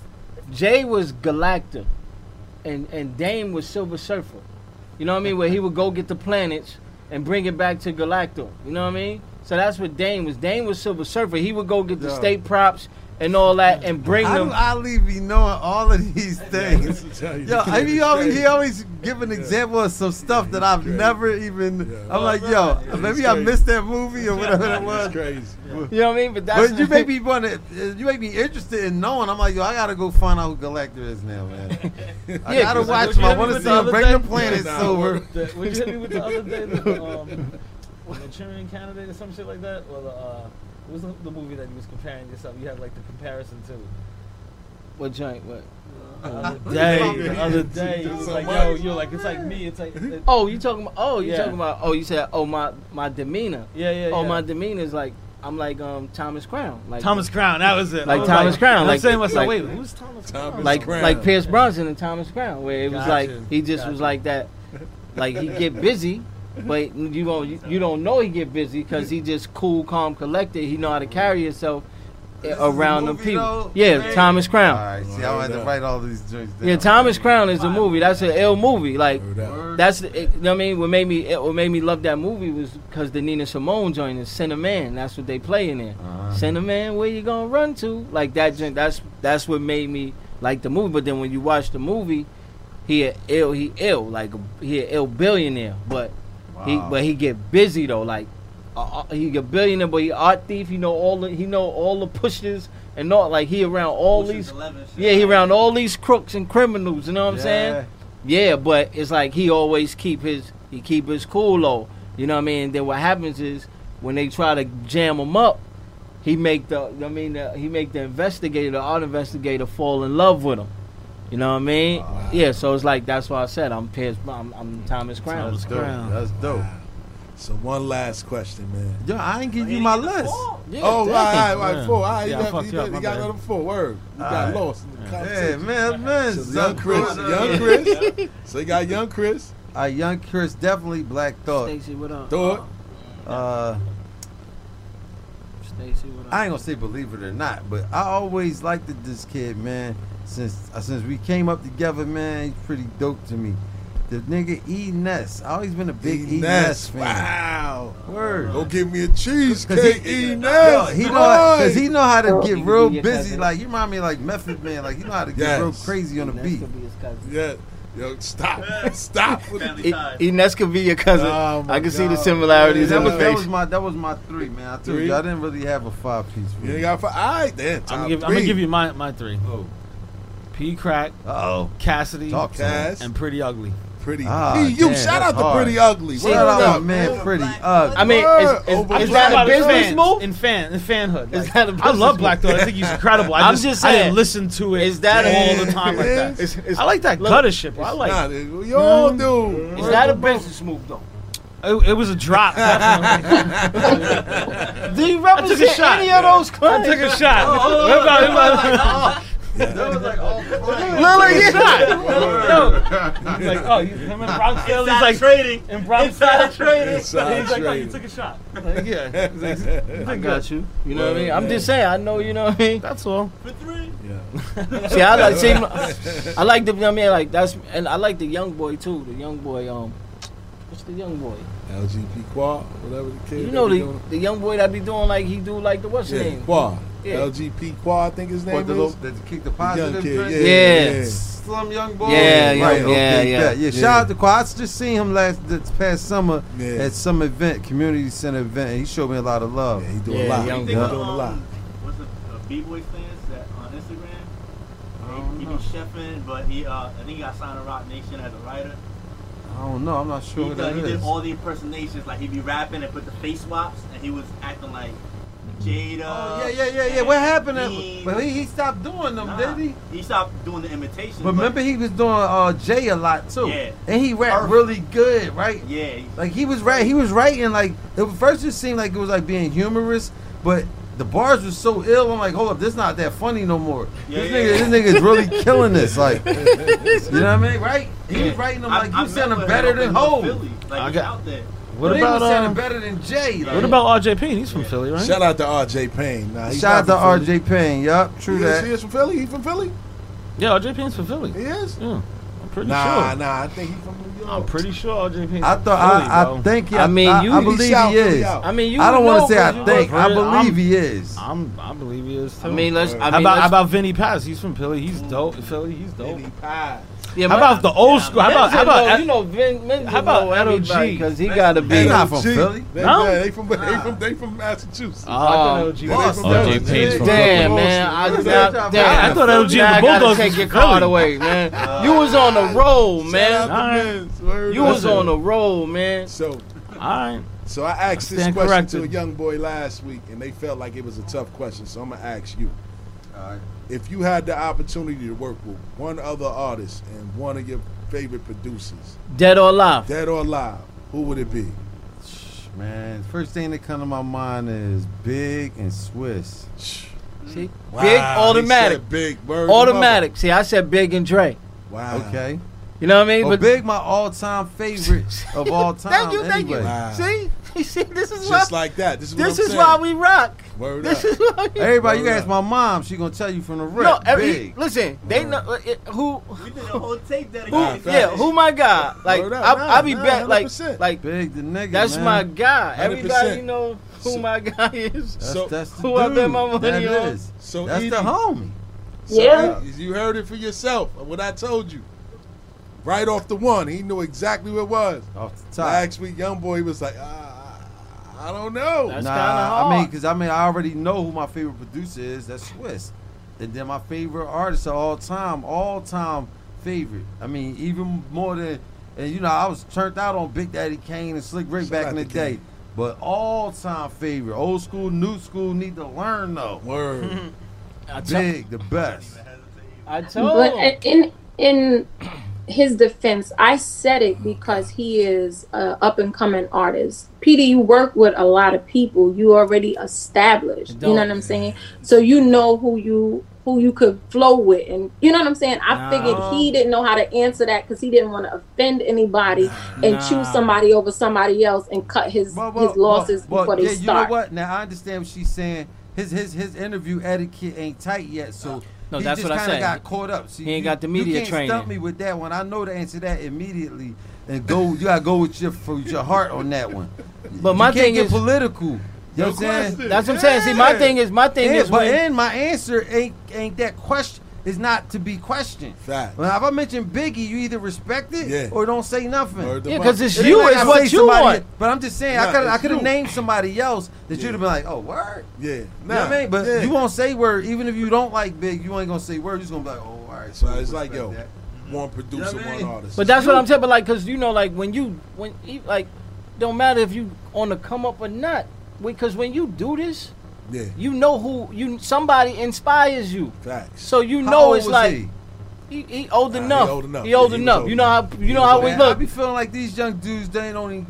Speaker 3: Jay was Galacta, and Dame was Silver Surfer. You know what I mean? Where he would go get the planets and bring it back to Galacta. You know what I mean? So that's what Dame was. Dame was Silver Surfer. He would go get the state props and all that and bring them.
Speaker 2: Ali be knowing all of these things. Yo, he always give an example of some stuff that I've never even. I'm like, yo, maybe I missed that movie or whatever it was.
Speaker 1: It's crazy.
Speaker 3: You know what I mean? But
Speaker 2: you make me you make me interested in knowing. I'm like, yo, I gotta go find out who Galacta is now, man. I gotta watch him. I want to see him bring the planets over.
Speaker 5: What you hit me with the other day? The Manchurian Candidate or some shit like that? Or what was the movie that he was comparing yourself? You had like the comparison to.
Speaker 3: What joint? What?
Speaker 5: The other day, he was like, yo, like it's like me. It's like.
Speaker 3: You talking about? Talking about? You said, my demeanor.
Speaker 5: Yeah.
Speaker 3: My demeanor is like I'm like Thomas Crown. Like
Speaker 5: Thomas Crown, that was it.
Speaker 3: Like Thomas Crown.
Speaker 5: Like saying myself, wait, who's Thomas Crown?
Speaker 3: Like Pierce Brosnan and Thomas Crown, where it was like he just was like that. Like he get busy. But you don't know he get busy because he just cool, calm, collected. He know how to carry himself around them people. Yeah, Thomas Crown.
Speaker 2: All right, see, I had to write all these joints down.
Speaker 3: Yeah, Thomas Crown is a movie. That's an ill movie. Like that's you know what I mean. What made me love that movie was because the Nina Simone joint is Sinner Man. That's what they play in there. Sinner Man, where you gonna run to? Like that joint. That's what made me like the movie. But then when you watch the movie, he ill. Like he an ill billionaire, but. Wow. He get busy though, like he get billionaire, but he art thief. He know all the pushes and not like he around all these. He around all these crooks and criminals. You know what I'm saying? Yeah, but it's like he always keep his cool though. You know what I mean? And then what happens is when they try to jam him up, he make the art investigator fall in love with him. You know what I mean? Wow. Yeah, so it's like that's why I said I'm Thomas Crown.
Speaker 2: That's dope. Wow.
Speaker 1: So one last question, man.
Speaker 2: Yo, I ain't give you my list.
Speaker 1: Yeah, all right, 4. All right, you got another 4. Word. You got lost in the conversation.
Speaker 2: Yeah, man.
Speaker 1: So young Chris. So you got young Chris.
Speaker 2: Young Chris, definitely Black Thought.
Speaker 3: Stacey, what up?
Speaker 1: Thought.
Speaker 3: Stacey, what up?
Speaker 2: I ain't gonna say believe it or not, but I always liked this kid, man. Since we came up together, man, he's pretty dope to me. The nigga E. Ness. I always been a big E. Ness fan.
Speaker 1: Wow.
Speaker 2: Word.
Speaker 1: Go give me a cheesecake, E. Ness.
Speaker 2: He know how to get real busy. Like, he remind me of like Method Man. Like, he know how to get real crazy on the beat.
Speaker 1: Yeah. Yo, stop.
Speaker 3: E. Ness could be your cousin. I can see the similarities in the face.
Speaker 2: That was my 3, man. I told you, I didn't really have a 5-piece.
Speaker 1: You ain't got 5? All right, then.
Speaker 5: I'm gonna give you my 3.
Speaker 1: Oh.
Speaker 5: P. Crack, Cassidy, and Pretty Ugly.
Speaker 1: Pretty. Shout out to Pretty Ugly.
Speaker 2: Shout out, man, Pretty Ugly.
Speaker 3: I mean, is that a business move?
Speaker 5: In fanhood.
Speaker 3: Is that a business
Speaker 5: I love Black Thought. I think he's incredible.
Speaker 3: I'm just saying.
Speaker 5: I didn't listen to it all the time like that. I like that gutter ship. I like it.
Speaker 1: You all do.
Speaker 3: Is that a business move, though?
Speaker 5: It was a drop.
Speaker 3: Do you represent any of those clients?
Speaker 5: I took a shot. What about
Speaker 3: That was like all
Speaker 5: like, him in Bronx. He's like trading. In Bronx trading. He's like, oh, you took a shot. Like, yeah.
Speaker 3: I got you. You know what I mean? I'm just saying, I know, you know what I mean?
Speaker 5: That's all.
Speaker 8: For 3.
Speaker 1: Yeah.
Speaker 3: See, I like the, I mean, like, that's, and I like the young boy, too. The young boy, what's the young boy?
Speaker 1: LGP Quad, whatever the kid.
Speaker 3: You know, the young boy that be doing, like, he do, like, the, what's his name?
Speaker 1: Quad.
Speaker 3: Yeah.
Speaker 1: LGP Quad, I think his name is.
Speaker 2: That kick the positive
Speaker 1: kid.
Speaker 2: Yeah. Slum young boy.
Speaker 3: Yeah.
Speaker 2: Shout out to Quad. I just seen him this past summer at some event, community center event. And he showed me a lot of love.
Speaker 1: Yeah, he doing a lot.
Speaker 8: He doing a lot. What's the B-Boy fans that on Instagram? He be chefing, but I think he got signed to Rock Nation as a writer.
Speaker 2: I don't know. I'm not sure who that is.
Speaker 8: He did all the impersonations. Like, he'd be rapping and put the face swaps, and he was acting like Jada.
Speaker 2: Oh, yeah. What happened? But he stopped doing them, did he?
Speaker 8: He stopped doing the imitations.
Speaker 2: But remember, he was doing Jay a lot too.
Speaker 8: Yeah.
Speaker 2: And he rapped really good, right?
Speaker 8: Yeah.
Speaker 2: Like he was writing like at first it seemed like it was like being humorous, but the bars were so ill. I'm like, hold up, this not that funny no more. This nigga is really killing this. Like, you know what I mean, right? He was writing them like you sounding better than Hov.
Speaker 8: Like, I got out there.
Speaker 2: What about sounding better than Jay? Like,
Speaker 5: what about RJ Payne? He's from Philly, right?
Speaker 1: Shout out to RJ Payne.
Speaker 2: Shout out to RJ Payne. Yup, true that.
Speaker 1: He is from Philly. He from Philly.
Speaker 5: Yeah, RJ Payne's from Philly.
Speaker 1: He is?
Speaker 5: Yeah. I'm pretty sure.
Speaker 1: Nah, I think he's from New York.
Speaker 5: I'm pretty sure RJ Payne's
Speaker 2: I
Speaker 5: from
Speaker 2: thought
Speaker 5: Philly,
Speaker 2: I
Speaker 5: bro.
Speaker 2: think
Speaker 3: I mean,
Speaker 2: I believe he is.
Speaker 3: I mean, you
Speaker 2: I don't want
Speaker 3: know,
Speaker 2: to say I
Speaker 3: you
Speaker 2: think.
Speaker 3: know,
Speaker 2: I believe he is.
Speaker 5: I believe he is too.
Speaker 3: I mean, let's. I
Speaker 5: How
Speaker 3: mean,
Speaker 5: about,
Speaker 3: let's,
Speaker 5: how about Vinny Paz? He's from Philly. He's dope. Philly, he's dope.
Speaker 1: Vinny Paz.
Speaker 3: yeah,
Speaker 5: How about the old school? How about
Speaker 3: you know, Vin
Speaker 5: how about LOG?
Speaker 3: because he got to
Speaker 2: They
Speaker 3: be.
Speaker 2: not from Philly.
Speaker 5: No?
Speaker 1: They from Massachusetts.
Speaker 5: Oh,
Speaker 4: RJ Payne's from
Speaker 3: Damn,
Speaker 4: Brooklyn.
Speaker 3: man.
Speaker 5: I thought LG
Speaker 3: now
Speaker 5: and
Speaker 3: I
Speaker 5: the
Speaker 3: gotta
Speaker 5: Bulldogs
Speaker 3: take
Speaker 5: was
Speaker 3: your
Speaker 5: from
Speaker 3: card
Speaker 5: Philly.
Speaker 3: away, man. You was on the roll, man.
Speaker 5: Alright.
Speaker 3: You was on the roll, man.
Speaker 1: So
Speaker 5: All right.
Speaker 1: So I asked this
Speaker 5: stand
Speaker 1: question
Speaker 5: corrected.
Speaker 1: to a young boy last week, and they felt like it was a tough question. So I'm gonna ask you: if you had the opportunity to work with one other artist and one of your favorite producers,
Speaker 3: Dead or alive?
Speaker 1: dead or alive, who would it be?
Speaker 2: Man, first thing that come to my mind is Big and Swiss.
Speaker 3: See,
Speaker 1: Wow,
Speaker 3: Big
Speaker 1: he
Speaker 3: automatic,
Speaker 1: said Big word
Speaker 3: automatic. See, I said Big and Dre.
Speaker 1: Wow.
Speaker 2: Okay.
Speaker 3: You know what I mean?
Speaker 2: But Big, my all-time favorite of all time.
Speaker 3: Thank you, thank
Speaker 2: anyway.
Speaker 3: you.
Speaker 1: Wow.
Speaker 3: See, this is
Speaker 1: Just
Speaker 3: why.
Speaker 1: like that. This is,
Speaker 3: This
Speaker 1: what
Speaker 3: is
Speaker 1: I'm
Speaker 3: why
Speaker 1: saying.
Speaker 3: we rock.
Speaker 1: Word
Speaker 3: This
Speaker 1: up.
Speaker 3: is why. We,
Speaker 2: Everybody, you
Speaker 1: Word
Speaker 2: can ask
Speaker 1: up.
Speaker 2: my mom. She gonna tell you from the rip.
Speaker 3: no,
Speaker 2: Big.
Speaker 3: listen. They know who.
Speaker 8: We did a whole tape
Speaker 3: Who,
Speaker 8: dedicated.
Speaker 1: Nah,
Speaker 3: yeah,
Speaker 1: facts.
Speaker 3: who my guy? Like
Speaker 1: Word up.
Speaker 3: I be
Speaker 1: Nah,
Speaker 3: bet like
Speaker 1: 100%.
Speaker 2: Big the nigga.
Speaker 3: that's
Speaker 2: man.
Speaker 3: my guy.
Speaker 1: 100%.
Speaker 3: Everybody know who
Speaker 1: So-
Speaker 3: my guy is.
Speaker 2: That's the
Speaker 3: who I
Speaker 2: dude.
Speaker 3: bet my money
Speaker 2: That
Speaker 3: on.
Speaker 2: is.
Speaker 1: So
Speaker 2: That's
Speaker 1: Edie,
Speaker 2: the homie.
Speaker 1: so
Speaker 6: Yeah.
Speaker 1: you heard it for yourself. What I told you. Right off the one, he knew exactly what it was.
Speaker 2: Off the top.
Speaker 1: Last week, young boy was like, I don't know.
Speaker 3: That's
Speaker 2: Nah,
Speaker 3: kinda hard.
Speaker 2: I mean, because I already know who my favorite producer is. That's Swiss. And then my favorite artist of all time favorite. I mean, even more than, and you know, I was turned out on Big Daddy Kane and Slick Rick
Speaker 1: Shout
Speaker 2: back
Speaker 1: out
Speaker 2: in the
Speaker 1: to
Speaker 2: day.
Speaker 1: Kane.
Speaker 2: But all time favorite. Old school, new school, need to learn though.
Speaker 1: Word.
Speaker 2: Big, the best.
Speaker 3: I told.
Speaker 6: But in his defense, I said it because he is an up and coming artist. Petey, you work with a lot of people. You already established. You know what I'm saying? So you know who you could flow with, and you know what I'm saying. I figured he didn't know how to answer that because he didn't want to offend anybody and choose somebody over somebody else and cut his losses before they start.
Speaker 2: You know what? Now I understand what she's saying. His interview etiquette ain't tight yet, so
Speaker 3: No,
Speaker 2: he
Speaker 3: that's
Speaker 2: just
Speaker 3: what I
Speaker 2: kind of
Speaker 3: said.
Speaker 2: got caught up. See,
Speaker 3: He ain't got the media
Speaker 2: you can't
Speaker 3: training.
Speaker 2: stump me with that one. I know the answer to that immediately, and go. You gotta go with your heart on that one.
Speaker 3: But my
Speaker 2: you can't
Speaker 3: thing
Speaker 2: get
Speaker 3: is
Speaker 2: political. You know what I'm saying?
Speaker 1: question.
Speaker 3: that's what I'm saying. See, my thing is
Speaker 2: But
Speaker 3: when,
Speaker 2: my answer ain't that question. Is not to be questioned.
Speaker 1: Fact.
Speaker 2: Well, if I mention Biggie, you either respect it or don't say nothing.
Speaker 1: Word the
Speaker 3: yeah,
Speaker 1: mouth.
Speaker 3: because it's
Speaker 2: It
Speaker 3: you.
Speaker 2: ain't like
Speaker 3: It's
Speaker 2: I
Speaker 3: what
Speaker 2: say
Speaker 3: you
Speaker 2: somebody-
Speaker 3: want.
Speaker 2: But I'm just saying,
Speaker 1: Nah,
Speaker 2: I
Speaker 1: it's
Speaker 2: could have
Speaker 1: you.
Speaker 2: named somebody else that you'd have been like, oh, word.
Speaker 1: Yeah.
Speaker 2: You know what I mean? But you won't say word. Even if you don't like Big, you ain't going to say word. You're just going to be like, oh, all right.
Speaker 1: So
Speaker 2: we'll
Speaker 1: it's like,
Speaker 2: respect
Speaker 1: yo,
Speaker 2: that.
Speaker 1: one producer,
Speaker 2: You know what I mean?
Speaker 1: one artist.
Speaker 3: But that's what I'm saying. But like, cause you know, like when like, don't matter if you on the come up or not. Because when you do this,
Speaker 1: yeah.
Speaker 3: you know somebody inspires you.
Speaker 1: Facts.
Speaker 3: So you
Speaker 2: How
Speaker 3: know
Speaker 2: old
Speaker 3: it's
Speaker 2: was
Speaker 3: like.
Speaker 2: he?
Speaker 3: He old
Speaker 1: Nah,
Speaker 3: enough.
Speaker 1: he old enough.
Speaker 3: He old
Speaker 1: Yeah, he was
Speaker 3: enough.
Speaker 1: old
Speaker 3: You know how
Speaker 1: enough.
Speaker 3: you know how we
Speaker 2: Man, I
Speaker 3: look.
Speaker 2: be feeling like these young dudes, they ain't don't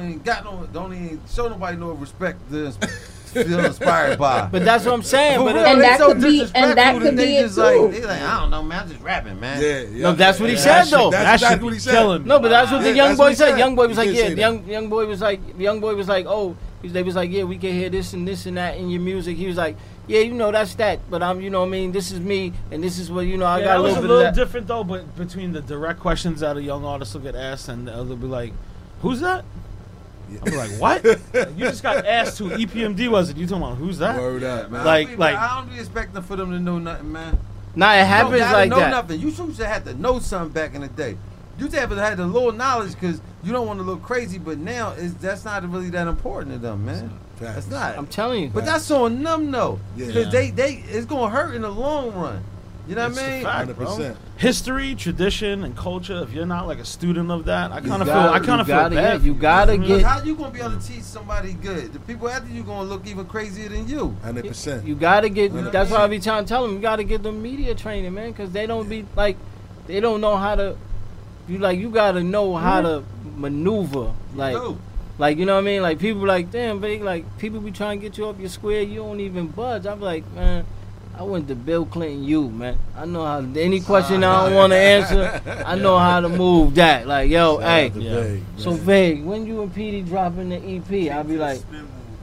Speaker 2: even show nobody no respect to feel inspired by.
Speaker 3: But that's what I'm saying.
Speaker 2: For
Speaker 3: But
Speaker 2: real,
Speaker 6: And
Speaker 2: they
Speaker 6: that
Speaker 2: so
Speaker 6: could be- and that
Speaker 2: disrespectful
Speaker 6: could
Speaker 2: they
Speaker 6: be it
Speaker 2: just
Speaker 6: too.
Speaker 2: like, they like, I don't know, man, I'm just rapping, man.
Speaker 1: Yeah.
Speaker 3: No, that's what he
Speaker 1: That
Speaker 3: said,
Speaker 1: shit-
Speaker 3: though.
Speaker 1: That's
Speaker 5: That
Speaker 1: exactly
Speaker 5: should
Speaker 1: what
Speaker 5: be
Speaker 1: he said.
Speaker 5: killing me.
Speaker 3: no, but that's what the
Speaker 1: Yeah,
Speaker 3: young
Speaker 1: that's
Speaker 3: boy
Speaker 1: what he
Speaker 3: said.
Speaker 1: said.
Speaker 3: Young boy was
Speaker 1: He
Speaker 3: like,
Speaker 1: did
Speaker 3: yeah.
Speaker 1: say
Speaker 3: The
Speaker 1: that.
Speaker 3: young boy was like, oh, they was like, yeah, we can hear this and this and that in your music. He was like, yeah, you know, that's that. But you know what I mean, this is me, and this is what, you know, I
Speaker 5: Yeah,
Speaker 3: got
Speaker 5: that
Speaker 3: a
Speaker 5: was
Speaker 3: little
Speaker 5: a
Speaker 3: bit
Speaker 5: little
Speaker 3: of that.
Speaker 5: different though, but between the direct questions that a young artist will get asked and they'll be like, "Who's that?" I'll be like, "What? You just got asked who EPMD was it? You talking about who's that?"
Speaker 1: Word up, man.
Speaker 5: Like-
Speaker 2: I don't be expecting for them to know nothing, man.
Speaker 3: Nah, it
Speaker 2: You
Speaker 3: happens
Speaker 2: don't gotta
Speaker 3: like
Speaker 2: know
Speaker 3: that.
Speaker 2: nothing. You should have to know something back in the day. You just have to have the little knowledge because you don't want to look crazy. But now that's not really that important to them, man.
Speaker 1: Facts.
Speaker 2: That's not.
Speaker 3: I'm telling you.
Speaker 2: But that's on them though,
Speaker 1: Yeah.
Speaker 2: because they it's gonna hurt in the long run. You know what I mean?
Speaker 5: fact.
Speaker 1: 100%.
Speaker 5: History, tradition, and culture. If you're not like a student of that, I kind of
Speaker 3: gotta-
Speaker 5: feel. I kind of
Speaker 3: you
Speaker 5: feel
Speaker 3: gotta
Speaker 5: bad.
Speaker 3: get- you gotta
Speaker 5: I mean,
Speaker 3: get-
Speaker 2: How you gonna be able to teach somebody good? The people after you gonna look even crazier than you.
Speaker 1: 100%.
Speaker 3: You gotta get.
Speaker 1: 100%.
Speaker 3: That's why I be trying to tell them. You gotta get the media training, man, because they don't be like, they don't know how to. You gotta know how to maneuver, like you know what I mean. Like people be like, damn, but like people be trying to get you up your square. You don't even budge. I'm like, man, I went to Bill Clinton. You man, I know how. Any question I don't want to answer, I know how to move that. Like yo,
Speaker 1: Shout
Speaker 3: hey.
Speaker 1: out to
Speaker 5: Yeah.
Speaker 1: Vague,
Speaker 3: So
Speaker 1: man.
Speaker 3: vague. When you and PD dropping the EP, I'll be like,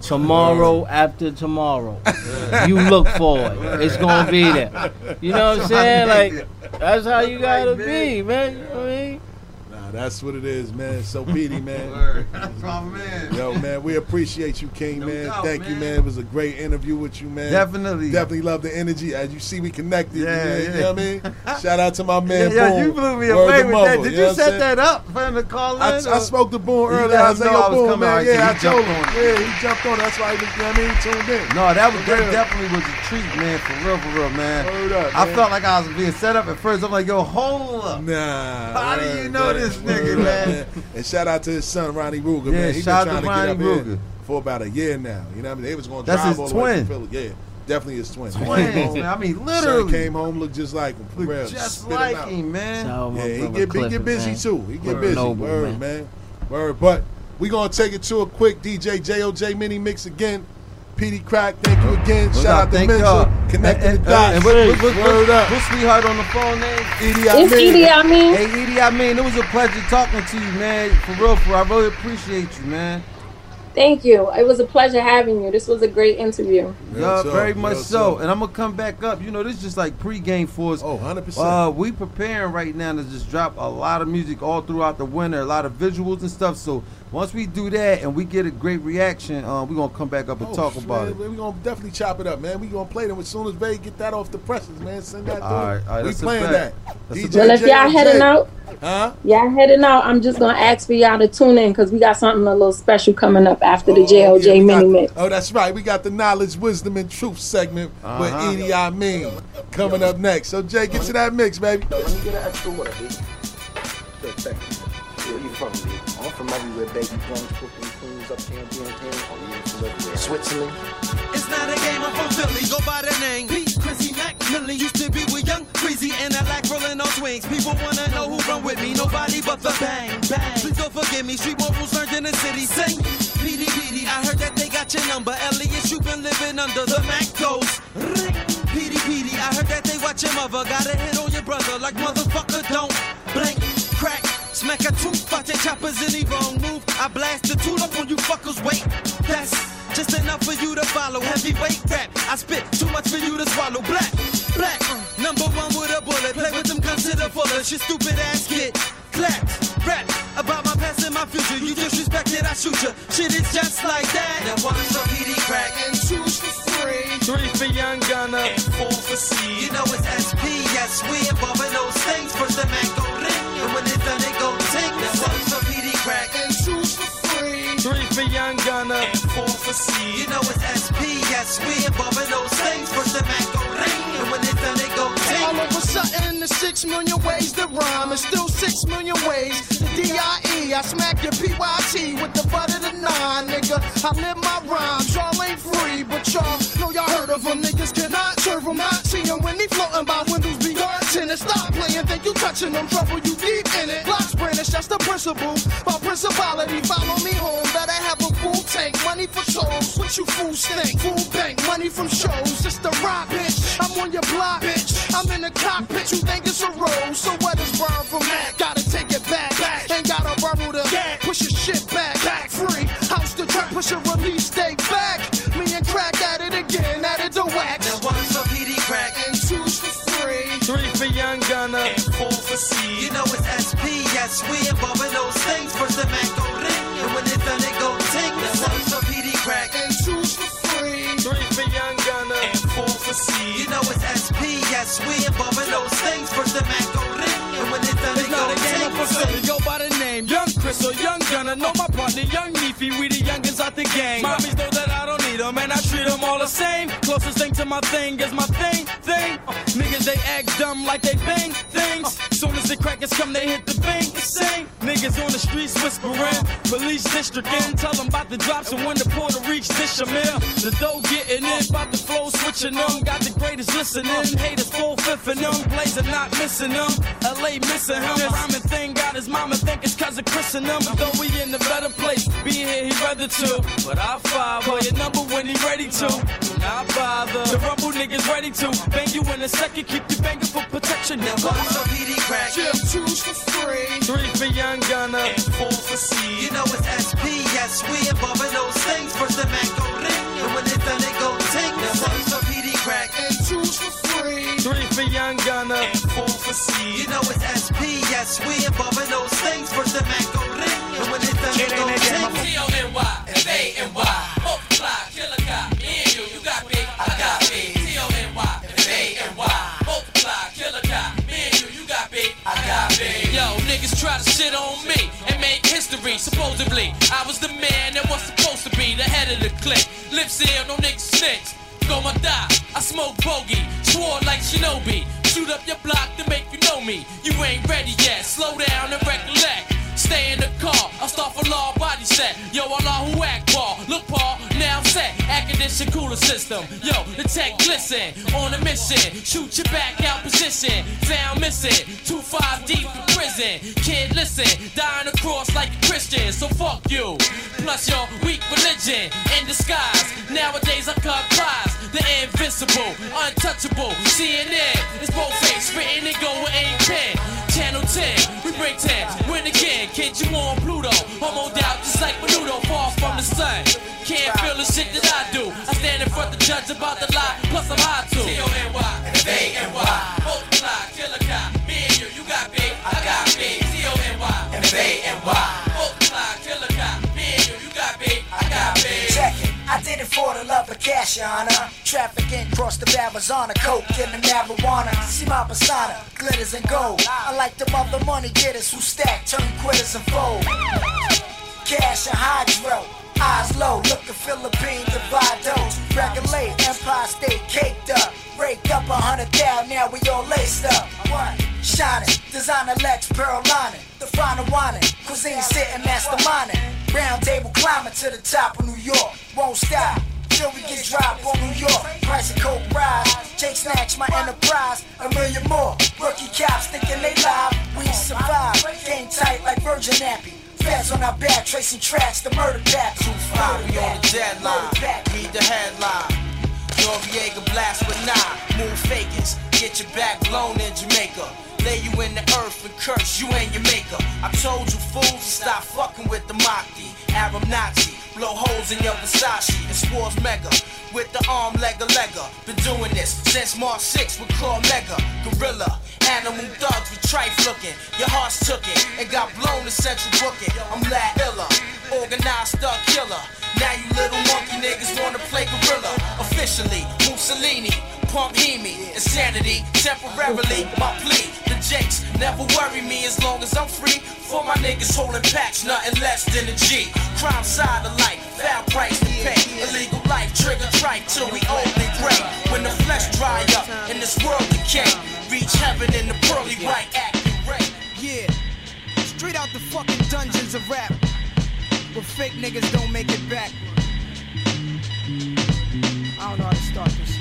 Speaker 3: tomorrow after tomorrow. You look for it. It's gonna be there. You know what I'm saying? Like, that's how you gotta be, man. You know what I mean?
Speaker 1: That's what it is, man. So, Petey, man.
Speaker 2: man.
Speaker 1: Yo, man, we appreciate you, King, man. Thank you, man. It was a great interview with you, man. Definitely love the energy. As you see, we connected.
Speaker 2: Yeah.
Speaker 1: You know what I mean? Shout out to my man,
Speaker 2: Yeah,
Speaker 1: Boone.
Speaker 2: you blew me away with that. Did you set that up for him to call in?
Speaker 1: I spoke to Boone earlier. I was like, yo, Boone, man. Yeah, I told him. Yeah, he jumped on. That's why he was, you know what I mean, tuned in.
Speaker 2: No, that definitely was a treat, man. For real, man. I felt like I was being set up at first. I'm like, yo, hold up.
Speaker 1: Nah.
Speaker 2: How do you know this nigga, man?
Speaker 1: And shout out to his son, Ronnie Ruger,
Speaker 2: yeah,
Speaker 1: man. He's been trying to get up here for about a year now. You know what I mean? They was going to drive all the way to Philly. Yeah, definitely his twin.
Speaker 2: Twins, man. I mean, literally.
Speaker 1: Son came home, looked just like him.
Speaker 2: Looked just like him, man.
Speaker 1: Yeah, he get busy, too. He get busy. Word, man. Word. But we going to take it to a quick DJ JOJ mini mix again. Petey Crack, thank you again. Shout out to Mitchell. Connecting the dots.
Speaker 2: And what's sweetheart on the phone name?
Speaker 6: Edie Amin.
Speaker 2: Hey, Edie Amin, it was a pleasure talking to you, man. For real. I really appreciate you, man.
Speaker 6: Thank you. It was a pleasure having you. This was a great interview.
Speaker 2: Yeah, very much so. And I'm going to come back up. You know, this is just like pregame for us.
Speaker 1: Oh, 100%.
Speaker 2: We preparing right now to just drop a lot of music all throughout the winter, a lot of visuals and stuff. So once we do that and we get a great reaction, we're going to come back up and talk about it.
Speaker 1: We're going to definitely chop it up, man. We're going to play them as soon as they get that off the presses, man. Send that through.
Speaker 2: All right,
Speaker 1: we playing that.
Speaker 6: Well, if y'all heading out, I'm just going to ask for y'all to tune in because we got something a little special coming up after the JOJ mini mix.
Speaker 1: Oh, that's right. We got the Knowledge, Wisdom, and Truth segment with Edie Amin coming up next. So, Jay, get to that mix, baby.
Speaker 9: Let me get an extra water, baby. Where you from, baby? I'm from everywhere, baby. Bronx, Brooklyn, Queens, Uptown, downtown. Oh, yeah, from everywhere. Switzerland.
Speaker 10: It's not a game, I'm from Philly. Go by the name Pete, Chrissy, Mac, Millie. Used to be with Young, Breezy, and I like rolling on swings. People wanna know who run with me. Nobody but the bang, bang. Please don't forgive me. Street morals learned in the city. Sing, PD, I heard that they got your number. Elliot, you been living under the Mac goes. PD, I heard that they watch your mother. Got a hit on your brother like motherfucker don't blink, crack. Smack a tooth, watch your choppers in the wrong move. I blast the tool up on you fuckers, wait. That's just enough for you to follow. Heavyweight rap, I spit too much for you to swallow. Black, number one with a bullet. Play with them guns to the fullest. Your stupid ass kid. Claps, rap about my past and my future. You disrespected, I shoot you. Shit is just like that. Now one's for PD Crack and two's for free. 3 for Young Gunner and 4 for C. You know it's SP, yes, we involving those things. First the man go ring, and when it's done, they go ting. Now one's for PD Crack and 2's for free. 3 for Young Gunner and 4 for C. You know it's SP, yes, we involving those things. First the man go ring, and when it's done, they go ting.
Speaker 11: All of a sudden, there's 6 million ways to rhyme, and still 6 million ways to D.I.E. I smack your P.Y.T. with the butt of the 9, nigga. I live my rhymes, y'all ain't free, but y'all know y'all heard of them. Niggas cannot serve them, not see them when they floating by windows beyond tennis. Stop playing, think you touching them, trouble you deep in it. Blocks brandish, that's the principle. By principality, follow me home, better have a full tank. Money for shows, what you fools think? Full bank, money from shows, it's the rock, bitch. I'm on your block, bitch. I'm in the cockpit, you think it's a roll. So what is burn from that? Gotta take it back. Ain't gotta borrow the push your shit back. Free, house the track, push a release date back. Me and Crack at it again, at it to wax.
Speaker 10: Now one's for PD Crack
Speaker 11: and 2's for free.
Speaker 10: 3 for Young Gunner and 4 for C. You know it's SP, yes, we involving those things. First the man go ring, and when it's done, they go ting. Now one's for PD Crack
Speaker 11: and 2's for free.
Speaker 10: 3 for Young Gunner and 4 for C. You know it's SP, yes, we involving those things. First the man go ring, and when it's done, they go ting.
Speaker 12: Go by the name Young Chris or Young Gunner. Know my partner Young Neefy, we the youngest out the gang. Mommies know that I don't need them, and I treat them all the same. Closest thing to my thing is my thing. Niggas, they act dumb like they bang things. Soon as the crackers come, they hit the bang. Same niggas on the streets whispering. Police district in, tell them about the drops and when the portal reach this Shamil. The dough getting in, about the flow switching them. Got the greatest listening, haters full fifth in them. Blazing not missing them, LA missing him. This rhyming thing got his mama think it's cause of to Chris and number, though we in a better place. Being here, he rather to. But I five, call your number when he ready to. Do not bother. The rumble niggas ready to. Bang you in a second, keep you banging for protection.
Speaker 10: Now what's up, PD crack?
Speaker 12: Chip 2's for free. 3 for Young Gunner.
Speaker 10: And 4 for C. You know it's SP, yes, we involving those things. First the Mac go ring, and when it's done, they go ting. Now what's up, PD crack?
Speaker 12: And 2's for free. 3 for Young Gunner.
Speaker 10: And 4 for C. You know it's SP, yes, we involving those things. First the Mac go ring, and when it's done, they go ting.
Speaker 13: T-O-N-Y, F-A-N-Y. Multiply, killer cop. Me and you got big, I got big. T-O-N-Y, F-A-N-Y. Multiply, killer cop. Me and you got big, I got big. Yo, niggas try to shit on me and make history. Supposedly, I was the man that was supposed to be the head of the clique. Lip seal, no niggas snitch. Go my die, I smoke bogey, swore like Shinobi. Shoot up your block to make you know me. You ain't ready yet, slow down and recollect. Stay in the car, I'll start for law body set. Yo, Allah who act ball. Look, Paul, now I'm set. Air condition cooler system. Yo, the tech glisten. On a mission, shoot your back out position. Found missing, 2-5 deep in prison. Kid, listen, dying across like a Christian. So fuck you. Plus your weak religion in disguise. Nowadays I cut flies. The invincible, untouchable. CNN, it's both face written and go with ain't pen. Channel 10, we bring 10, win again. Kid, you on Pluto, homoed out just like Menudo falls from the sun. Can't feel the shit that I do. I stand in front of the judge about the lie, plus I'm high too. T-O-N-Y, F-A-N-Y, multiply, killer cop. Me and you got big, I got big. T-O-N-Y, F-A-N-Y, multiply, killer cop. Me and you got big, I got big.
Speaker 11: Check it. I did it for the love of cash, your honor. Trafficking across the barrels on a coke, getting marijuana. See my persona, glitters and gold. I like them other money getters who stack, turn quitters and fold. Cash and hydro, eyes low, looking Philippine Divido. Regulate, Empire State caked up. Raked up 100,000, now we all laced up. Shining, designer Lex, pearl lining. The final whining, cuisine sitting masterminding. Round table climbing to the top of New York. Won't stop till we get dropped on New York. Price of coke rise, Jake snatch my enterprise. A million more, rookie cops thinking they live. We survive, game tight like Virgin Nappy. Feds on our back, tracing tracks, the murder pack.
Speaker 10: 2-5, we on the deadline. Read the headline. Noriega blast with 9. Move fakers, get your back blown in Jamaica. Lay you in the earth and curse you and your maker. I told you fools to stop fucking with the Mahdi. Arab Nazi, blow holes in your Versace. It's Wars Mega, with the arm legger. Been doing this since March 6 with Claw Mega. Gorilla, animal thugs with trife looking. Your hearts took it and got blown to central booking. I'm Lad Illa, organized thug killer. Now you little monkey niggas wanna play gorilla. Officially, Mussolini, pump Hemi, insanity, temporarily, my plea. The jakes never worry me as long as I'm free. For my niggas holding packs, nothing less than a G. Crime side of life, foul price to pay. Illegal life, trigger trike till we only break. When the flesh dry up and this world decay, reach heaven in the pearly white accurate.
Speaker 14: Yeah, straight out the fucking dungeons of rap, where fake niggas don't make it back. I don't know how to start this.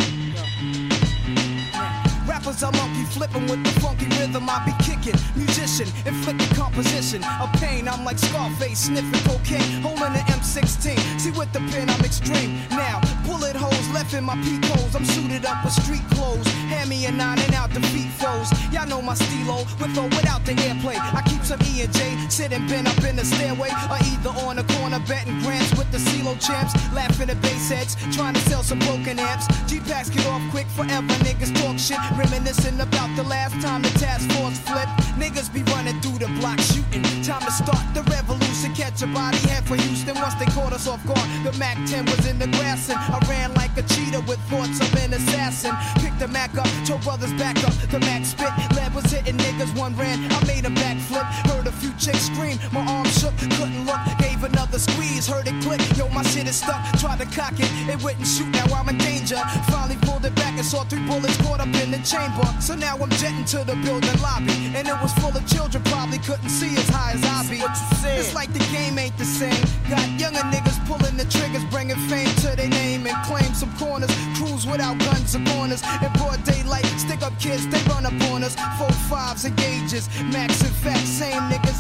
Speaker 14: Rappers are monkey flipping with the funky rhythm I be kicking. Musician, inflicting composition of pain. I'm like Scarface, sniffing cocaine, holding an M16. See with the pen I'm extreme. Now, bullet holes left in my peak holes. I'm suited up with street clothes. Hand me a 9 and out the beat foes. Y'all know my stilo, with or without the airplay. I keep some E and J, sitting bent up in the stairway, or either on the corner betting grants with the CeeLo champs. Laughing at bass heads, trying to sell some broken amps. G-Packs get off quick forever, niggas talk shit. Reminiscing about the last time the task force flipped. Niggas be running through the block shooting. Time to start the revolution. Catch a body head for Houston. Once they caught us off guard, the Mac 10 was in the grass and I ran like a cheetah with thoughts of an assassin. Picked the Mac up, told brothers back up. The Mac spit, lead was hitting niggas. One ran, I made a backflip. Heard a few chicks scream, my arm shook, couldn't look. Gave another squeeze, heard it click. Yo, my shit is stuck. Tried to cock it, it wouldn't shoot. Now I'm in danger. Finally pulled it back and saw 3 bullets caught up in the chamber. So now I'm jetting to the building lobby, and it was full of children, probably couldn't see as high as I be. It's like the game ain't the same. Got younger niggas pulling the triggers, bringing fame to their name and claim some corners. Crews without guns or corners. In broad daylight, stick up kids, they run up on us. 4-5s and gauges, max and facts. Same niggas that catch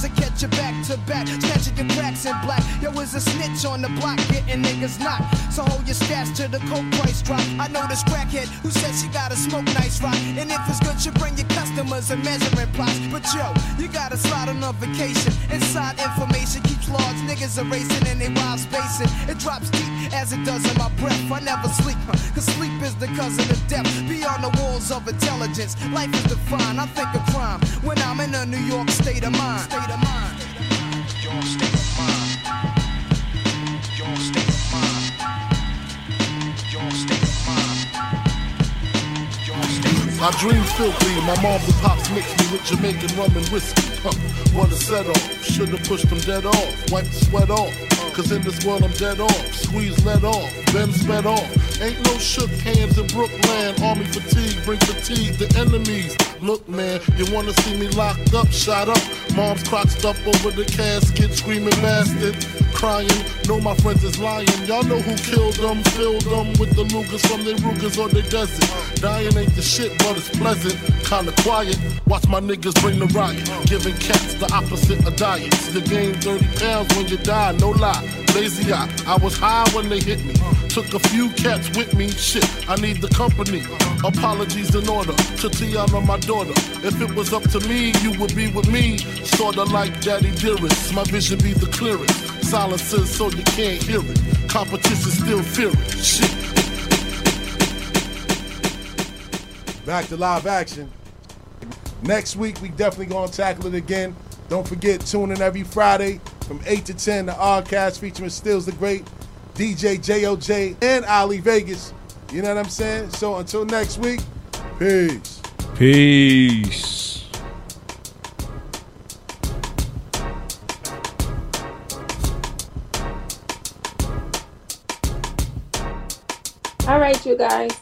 Speaker 14: you back to back, snatching your cracks in black. Yo, is a snitch on the block, getting niggas knocked. So hold your stats till the coke price drop. I know this crackhead who says she gotta smoke nice rock. And if it's good, you bring your customers and measuring plots. But yo, you gotta slide on a vacation. Inside information keeps large niggas erasing and they wild spacing. It drops deep as it does in my breath. I never sleep, cause sleep is the cousin of death. Beyond the walls of intelligence, life is defined. I think of crime when I'm in a New York state of mind. State of mind. Your state of mind. Your state of mind. Your state of mind. Your state of mind.
Speaker 15: I dream filthy, my mom and pops mixed me with Jamaican rum and whiskey. Wanna set off, should've pushed them dead off. Wipe the sweat off, cause in this world I'm dead off. Squeeze let off, then sped off. Ain't no shook hands in Brooklyn. Army fatigue, bring fatigue to enemies. Look man, you wanna see me locked up, shot up. Mom's crotched up over the casket, screaming bastard. Crying, know my friends is lying. Y'all know who killed them, filled them with the Lugers from their Rugers or their desert. Dying ain't the shit, but it's pleasant. Kinda quiet, watch my niggas bring the riot. Giving cats the opposite of diets. You gain 30 pounds when you die, no lie. Lazy eye, I was high when they hit me. Took a few cats with me, shit, I need the company. Apologies in order to Tiana, my daughter. If it was up to me, you would be with me. Sorta like Daddy Dearest, my vision be the clearest. Silences so you can't hear it. Competition still fear it, shit.
Speaker 1: Back to live action. Next week, we definitely gonna tackle it again. Don't forget, tune in every Friday from 8 to 10, the Oddcast featuring Stills the Great, DJ JOJ, and Ali Vegas. You know what I'm saying? So until next week, peace.
Speaker 4: Peace.
Speaker 6: All right, you guys.